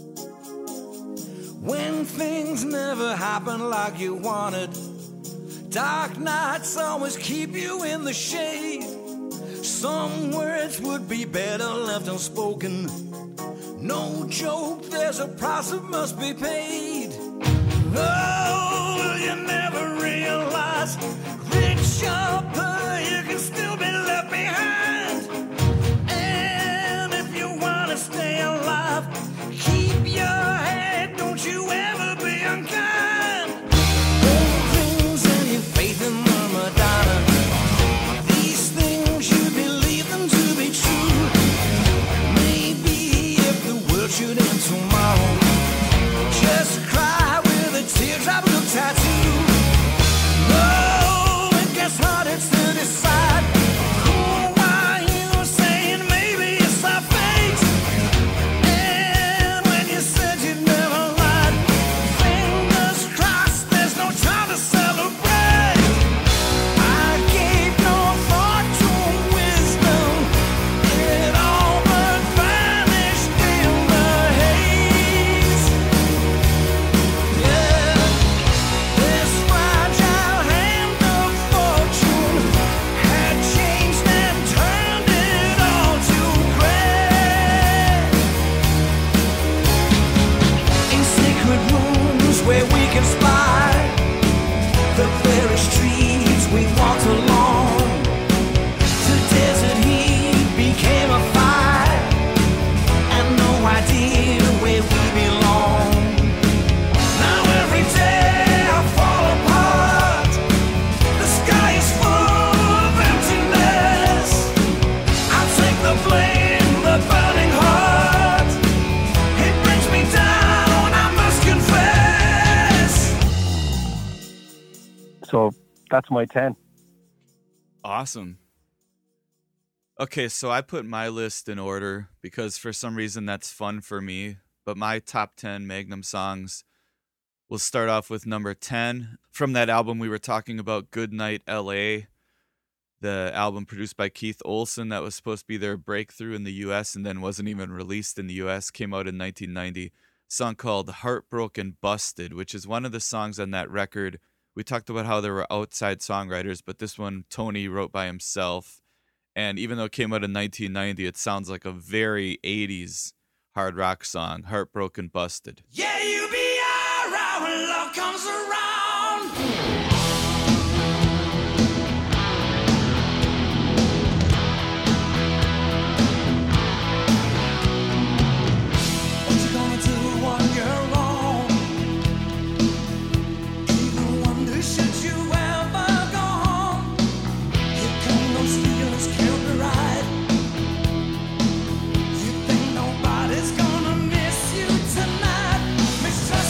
When things never happen like you wanted, Dark nights always keep you in the shade. Some words would be better left unspoken. No joke, there's a price that must be paid. Oh, you never realize, rich or poor, you can still be left behind. And if you want to stay alive, keep your head, don't you ever be unkind. Old dreams and your faith in the Madonna, these things you believe them to be true. Maybe if the world should end tomorrow, just cry with a teardrop of tattoo. Oh, it gets harder to decide. Who are you saying maybe it's our fate? And when you said you'd never lied, fingers crossed, there's no time to celebrate. I gave no thought to wisdom, it all but vanished in the haze. Yeah, this fragile hand of fortune had changed and turned it all to gray. In secret rooms where we can spy the very streets we walked along, the desert heat became a fire, and no idea where we belong. Now every day I fall apart. The sky is full of emptiness. I take the blame, the burning heart. It brings me down, I must confess. So that's my 10. Awesome. Okay, so I put my list in order because for some reason that's fun for me. But my top 10 Magnum songs will start off with number 10 from that album we were talking about, Good Night LA, the album produced by Keith Olsen that was supposed to be their breakthrough in the US and then wasn't even released in the US, came out in 1990. A song called Heartbroken Busted, which is one of the songs on that record. We talked about how there were outside songwriters, but this one Tony wrote by himself. And even though it came out in 1990, it sounds like a very 80s hard rock song, Heartbroken Busted. Yeah, you be alright when love comes around. What you gonna do when you're wrong? Even wonder should you ever go home? Here come those feelings, can't be right. You think nobody's gonna miss you tonight? Mistrust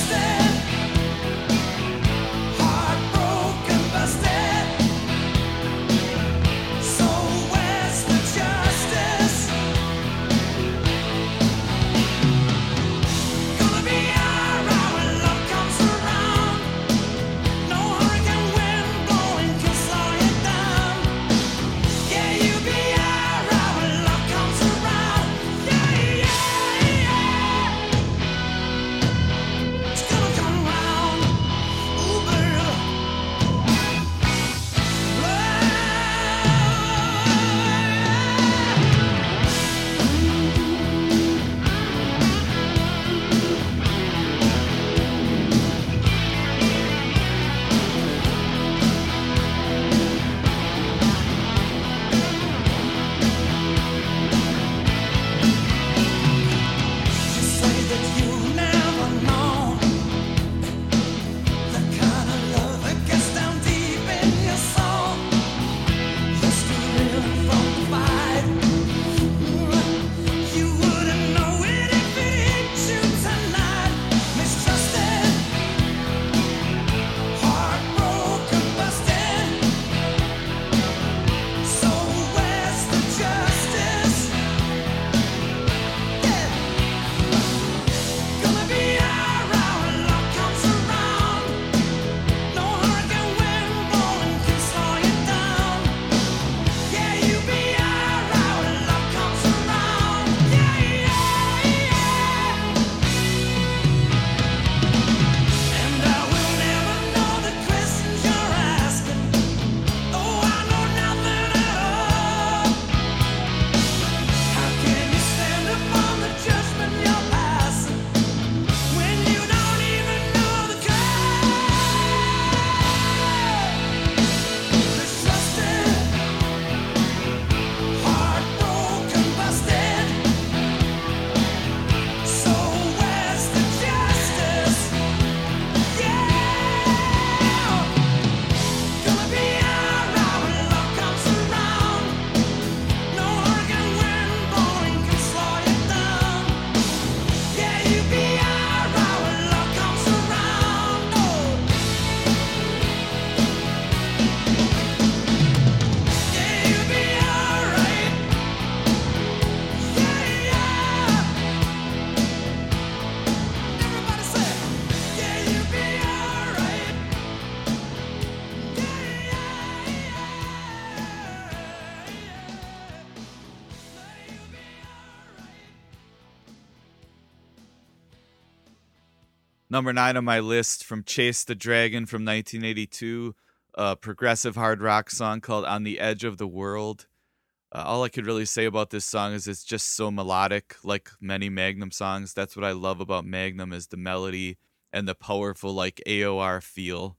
Number 9 on my list, from Chase the Dragon from 1982, a progressive hard rock song called On the Edge of the World. All I could really say about this song is it's just so melodic, like many Magnum songs. That's what I love about Magnum, is the melody and the powerful, like, AOR feel.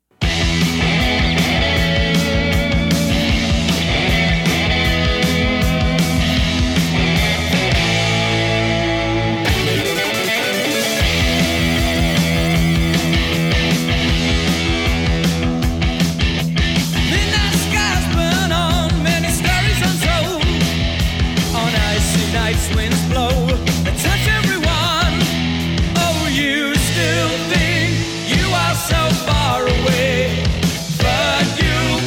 Nights winds blow that touch everyone. Oh, you still think you are so far away, but you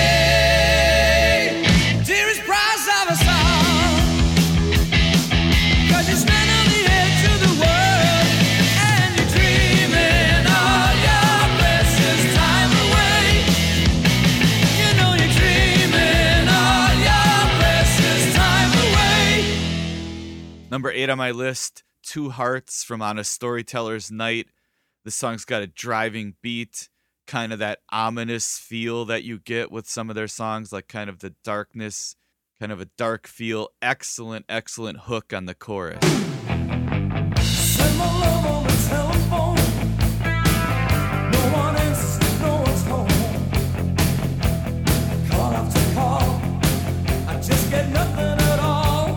pay dearest price of us all, 'cause you stand on the edge of the world and you're dreaming all your precious time away. You know you're dreaming all your precious time away. Number 8 on my list, Two Hearts from On a Storyteller's Night. This song's got a driving beat, kind of that ominous feel that you get with some of their songs, like kind of the darkness, kind of a dark feel. Excellent, excellent hook on the chorus. Send my love on the telephone. No one answers, no one's home. Call after call, I just get nothing at all.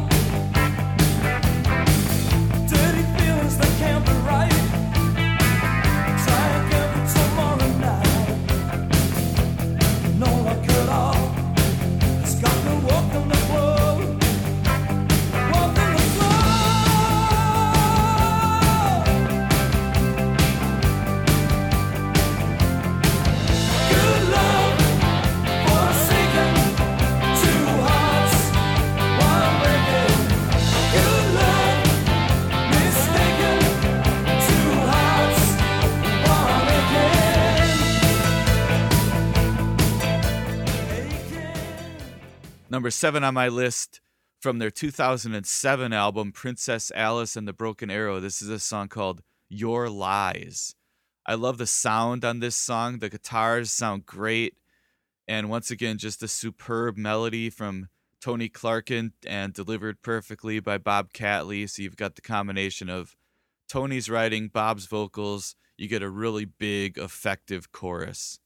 Dirty feelings that can't be right. Try again tomorrow night. No luck at all. It's got me walking the floor. Walking the floor. Good love, forsaken. Two hearts, one breaking. Good love, mistaken. Two hearts, one aching. Number 7 on my list, from their 2007 album, Princess Alice and the Broken Arrow. This is a song called Your Lies. I love the sound on this song. The guitars sound great. And once again, just a superb melody from Tony Clarkin and delivered perfectly by Bob Catley. So you've got the combination of Tony's writing, Bob's vocals. You get a really big, effective chorus.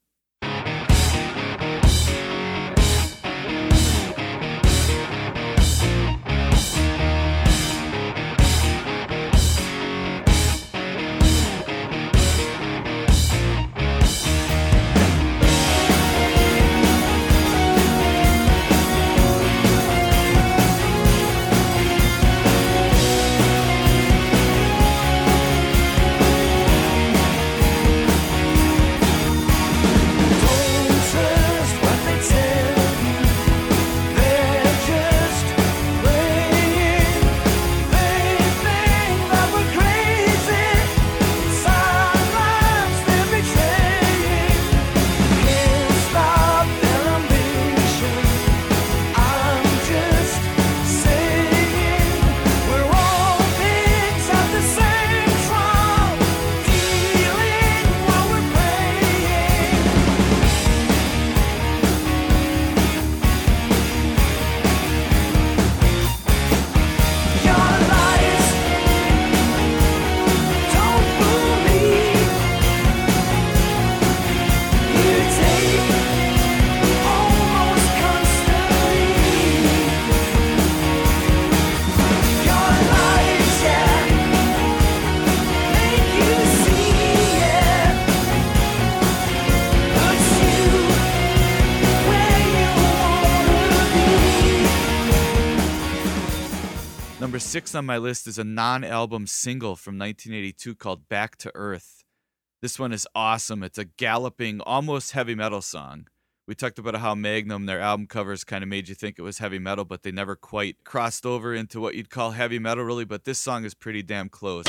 Number 6 on my list is a non-album single from 1982 called Back to Earth. This one is awesome. It's a galloping, almost heavy metal song. We talked about how Magnum, their album covers kind of made you think it was heavy metal, but they never quite crossed over into what you'd call heavy metal, really. But this song is pretty damn close.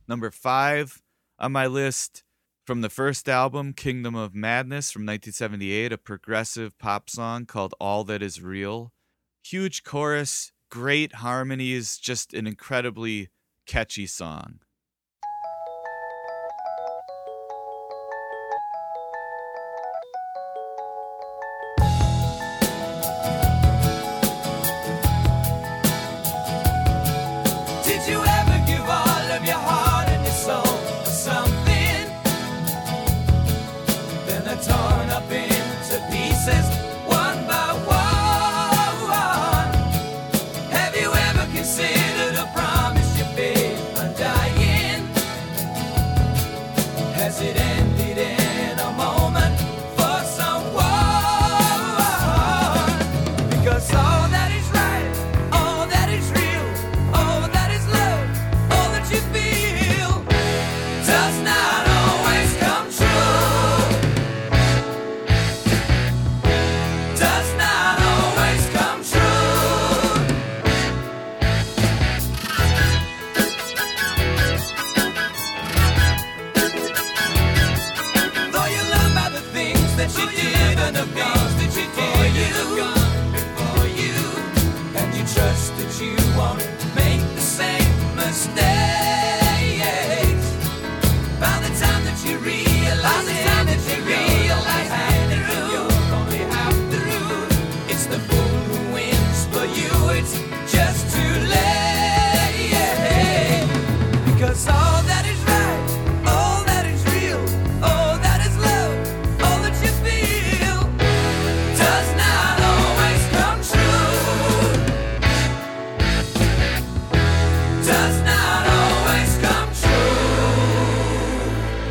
Number 5 on my list, from the first album, Kingdom of Madness from 1978, a progressive pop song called All That Is Real. Huge chorus, great harmonies, just an incredibly catchy song. Did you ever give all of your heart and your soul to something? Then they're torn up into pieces, one by one. Have you ever considered a promise you made undying? Has it ended in a moment for someone? Because all that is right, all that is real, all that is love, all that you feel does not always come true. Does not always come true. Though you learn by the things that you did and the things that you did before you, and you trust that you won't make the same mistakes. By the time that you realize you're only half through, it's the fool who wins for you. It's just too late. Because all that is right, all that is real, all that is love, all that you feel does not always come true. Does not always come true.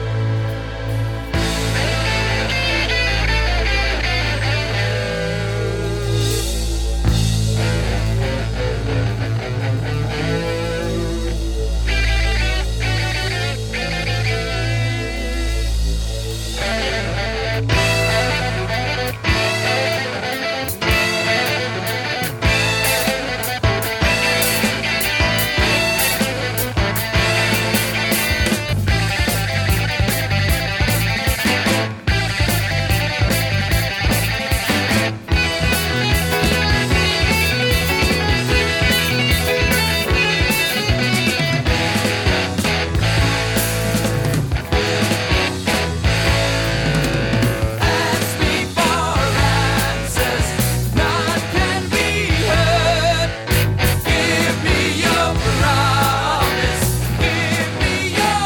Ask me for answers, none can be heard. Give me your promise, give me your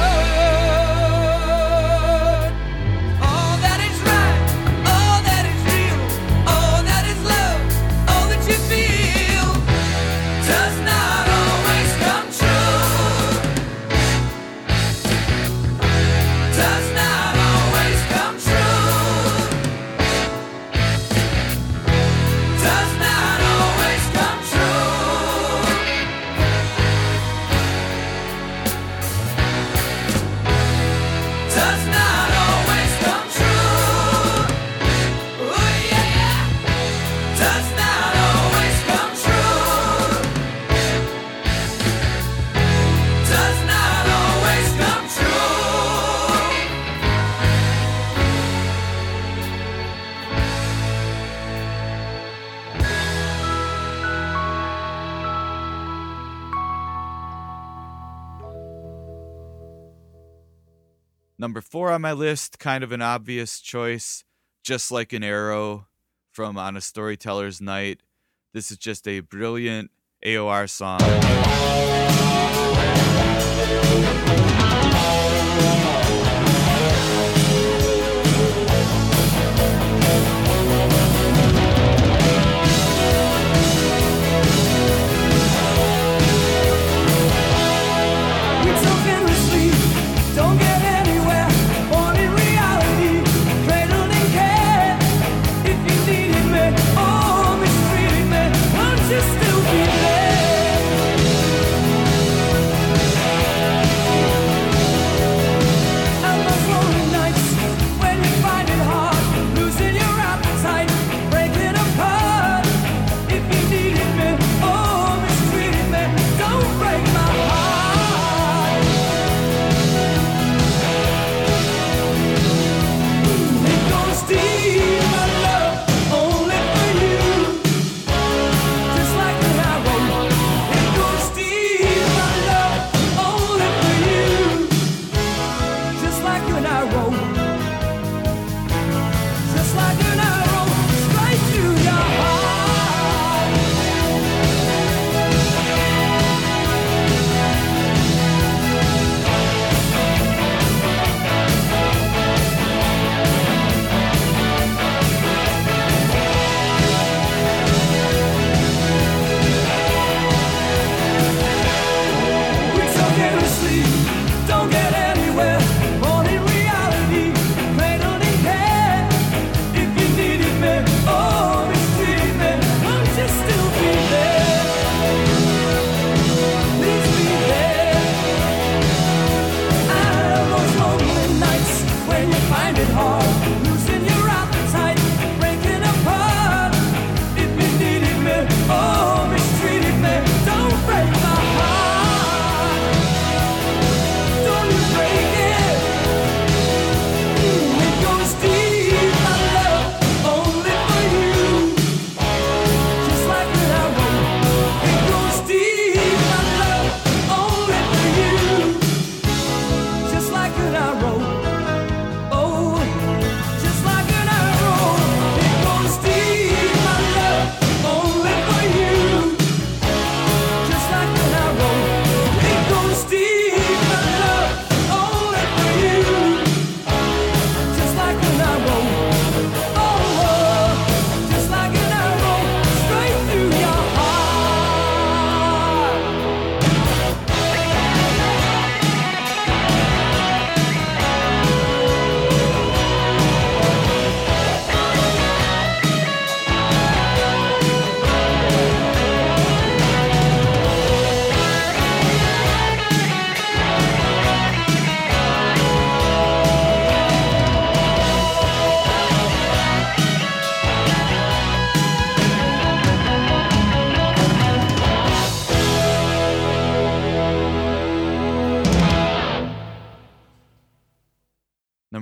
word. All that is right, all that is real, all that is love, all that you feel does not always come true. Does not always come true. Does not always come true. Does not always come true. Oh yeah. Does not always come true. Does not always come true. Number 4 on my list, kind of an obvious choice, Just Like an Arrow from On a Storyteller's Night. This is just a brilliant AOR song. We talk endlessly, don't get anywhere. Born in reality, cradled in care. If you needed me, oh, mistreated me, won't you still be there?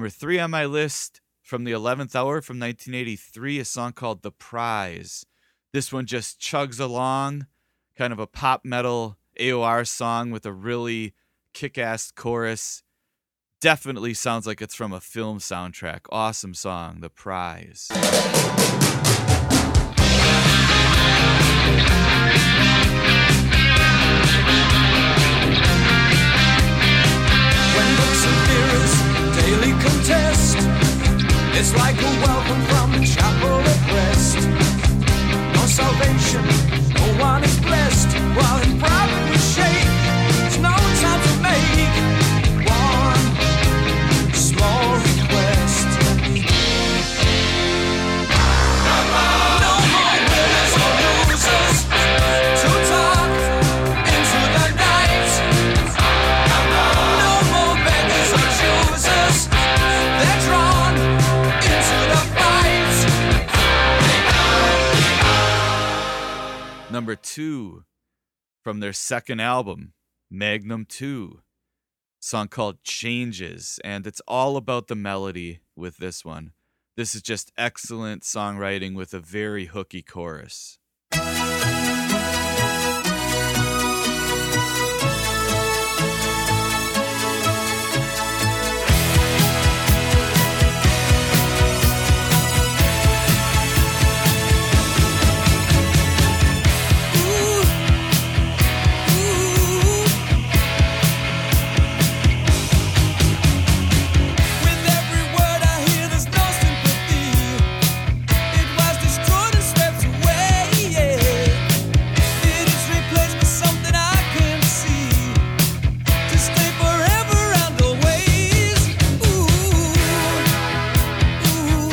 Number 3 on my list from the 11th Hour from 1983, a song called The Prize. This one just chugs along, kind of a pop metal AOR song with a really kick-ass chorus. Definitely sounds like it's from a film soundtrack. Awesome song, The Prize. When books and mirrors daily contest, it's like a welcome from the chapel of rest. No salvation, no one is blessed, while in private we shake. There's no time to make one small request. No more winners or losers to talk into the night. No more beggars or choosers, they're drawn into the fight. Number 2 from their second album, Magnum 2, song called Changes, and it's all about the melody with this one. This is just excellent songwriting with a very hooky chorus. With every word I hear, there's no sympathy. It was destroyed and swept away. It is replaced by something I can't see, to stay forever and always. Ooh, ooh.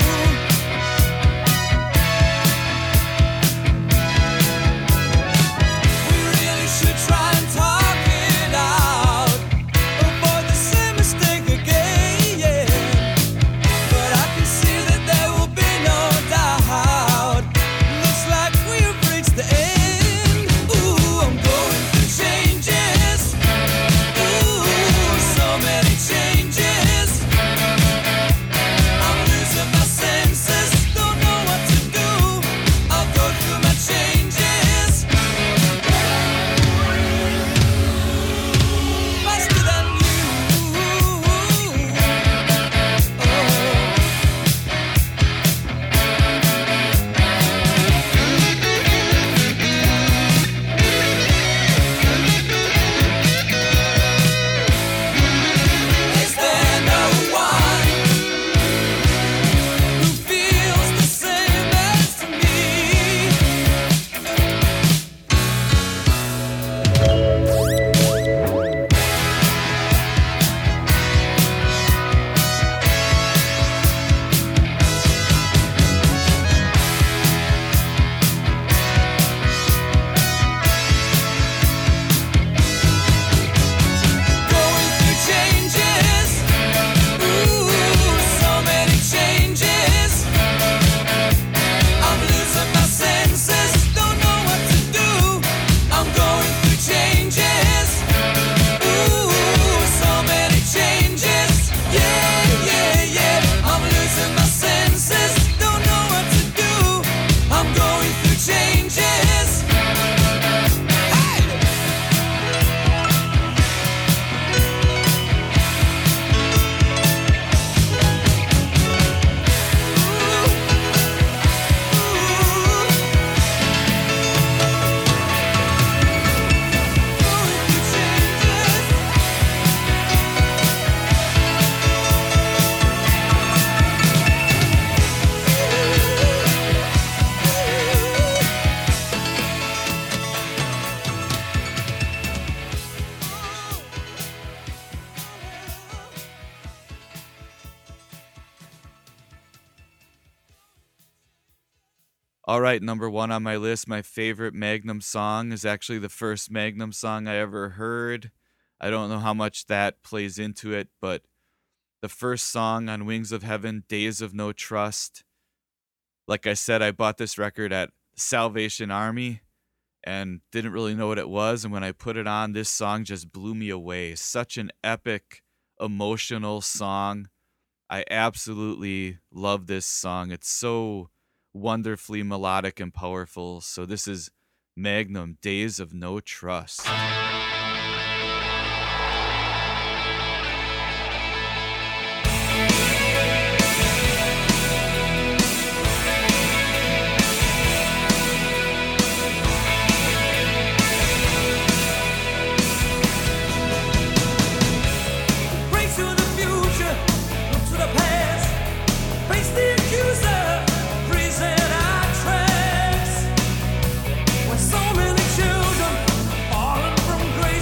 We really should try and talk it out, avoid the same mistake again. But I can see that there will be no doubt. Looks like we've reached the end. Ooh, I'm going through changes. Ooh, so many changes. I'm losing my senses, don't know what to do. I'll go through my changes faster than you. Is there no one who feels the same as me? Going through changes. Ooh, so many changes. I'm losing my senses, don't know what to do. I'm going through changes. Ooh, so many changes. Yeah, yeah, yeah. I'm losing my senses, don't know what to do. I'm going through changes. Hey! All right, number 1 on my list, my favorite Magnum song is actually the first Magnum song I ever heard. I don't know how much that plays into it, but the first song on Wings of Heaven, Days of No Trust. Like I said, I bought this record at Salvation Army and didn't really know what it was. And when I put it on, this song just blew me away. Such an epic, emotional song. I absolutely love this song. It's so wonderfully melodic and powerful. So this is Magnum, Days of No Trust. Race to the future, look to the past, face the accuser, freezing our tracks. When so many children falling from grace.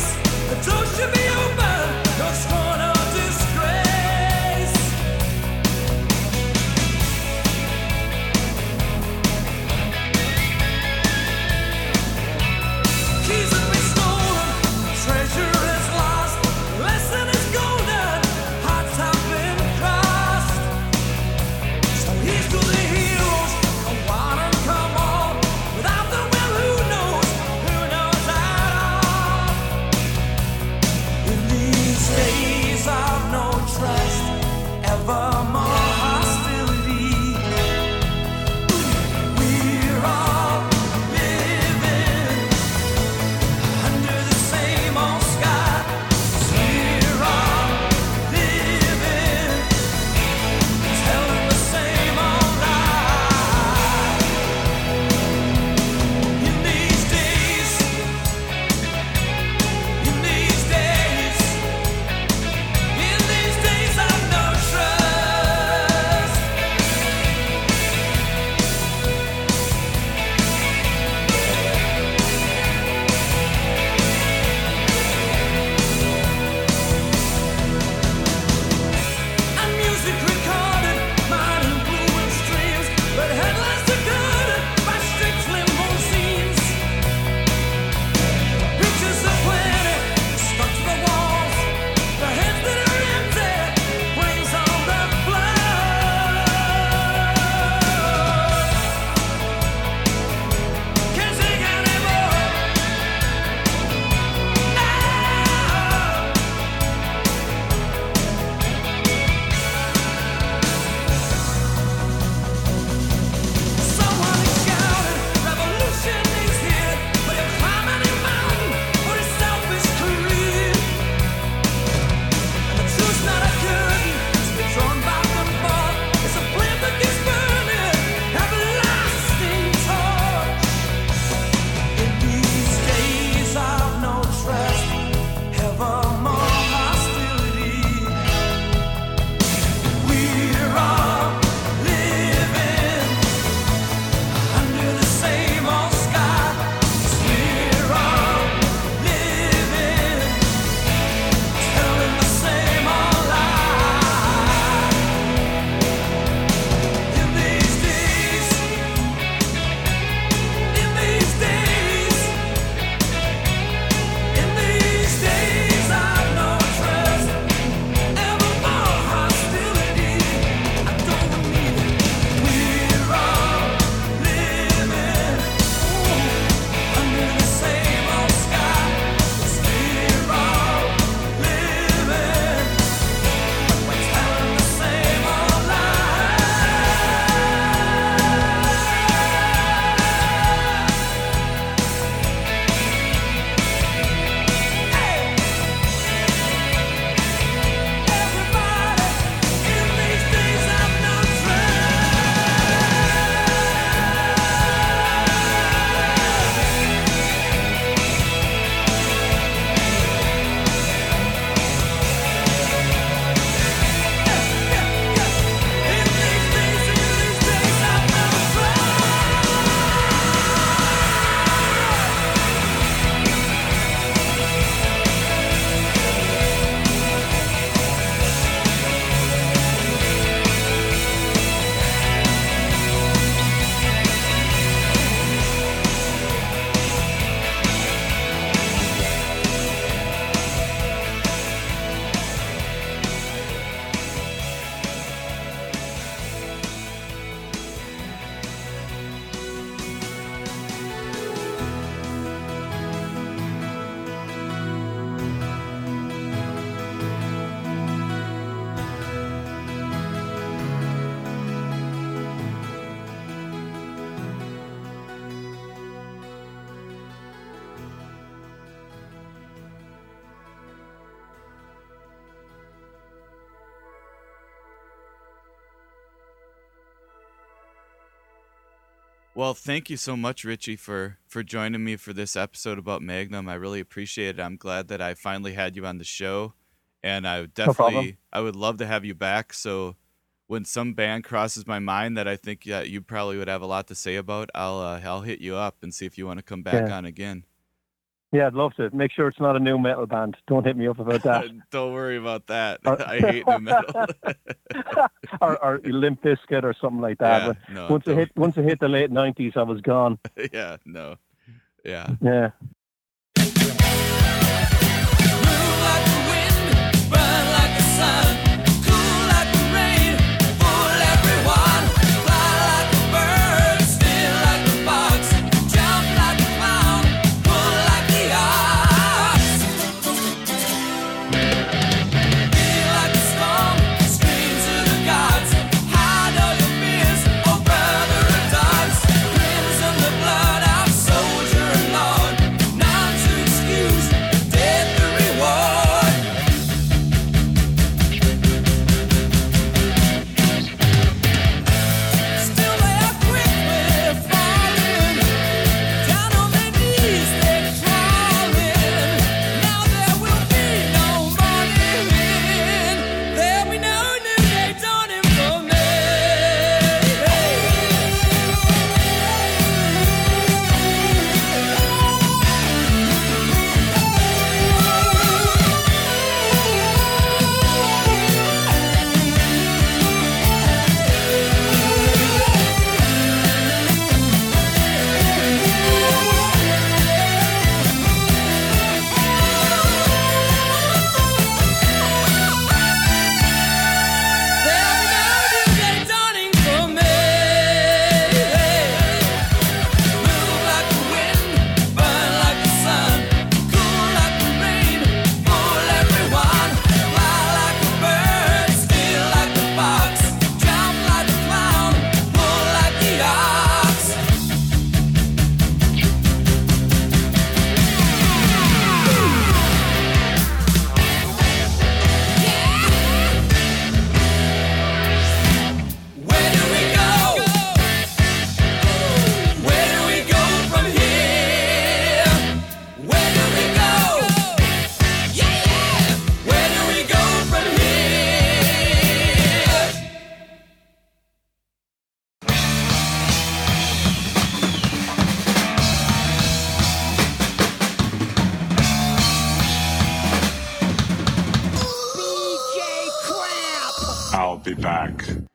Well, thank you so much, Richie, for joining me for this episode about Magnum. I really appreciate it. I'm glad that I finally had you on the show, and I would definitely, I would love to have you back. So when some band crosses my mind that I think you probably would have a lot to say about, I'll hit you up and see if you want to come back on again. Yeah, I'd love to. Make sure it's not a new metal band. Don't hit me up about that. Don't worry about that. I hate new metal. or Limp Bizkit or something like that. Yeah, But no, once it hit the late 90s, I was gone. Yeah, no. Yeah. Yeah. Move like the wind, burn like the sun, cool like the rain, fool everyone, fly like a bird, steal like the fox, jump like a clown, pull like the ox. Feel like a storm, scream to the gods, hide all your fears, oh brother of dogs, crimson the blood of soldier and lord, none to excuse, death the reward. Still they are quickly falling, down on their knees they're crawling. Now there will be no morning, there'll be no new day dawning for me. There'll be no new day dawning for me. Move like the wind, burn like the sun, cool like the rain, fool everyone, fly like a bird, steal like the fox, jump like the clown, pull like the ox. Where do we go? Where do we go from here? Where do we go? Yeah! Where do we go from here? I'll be back.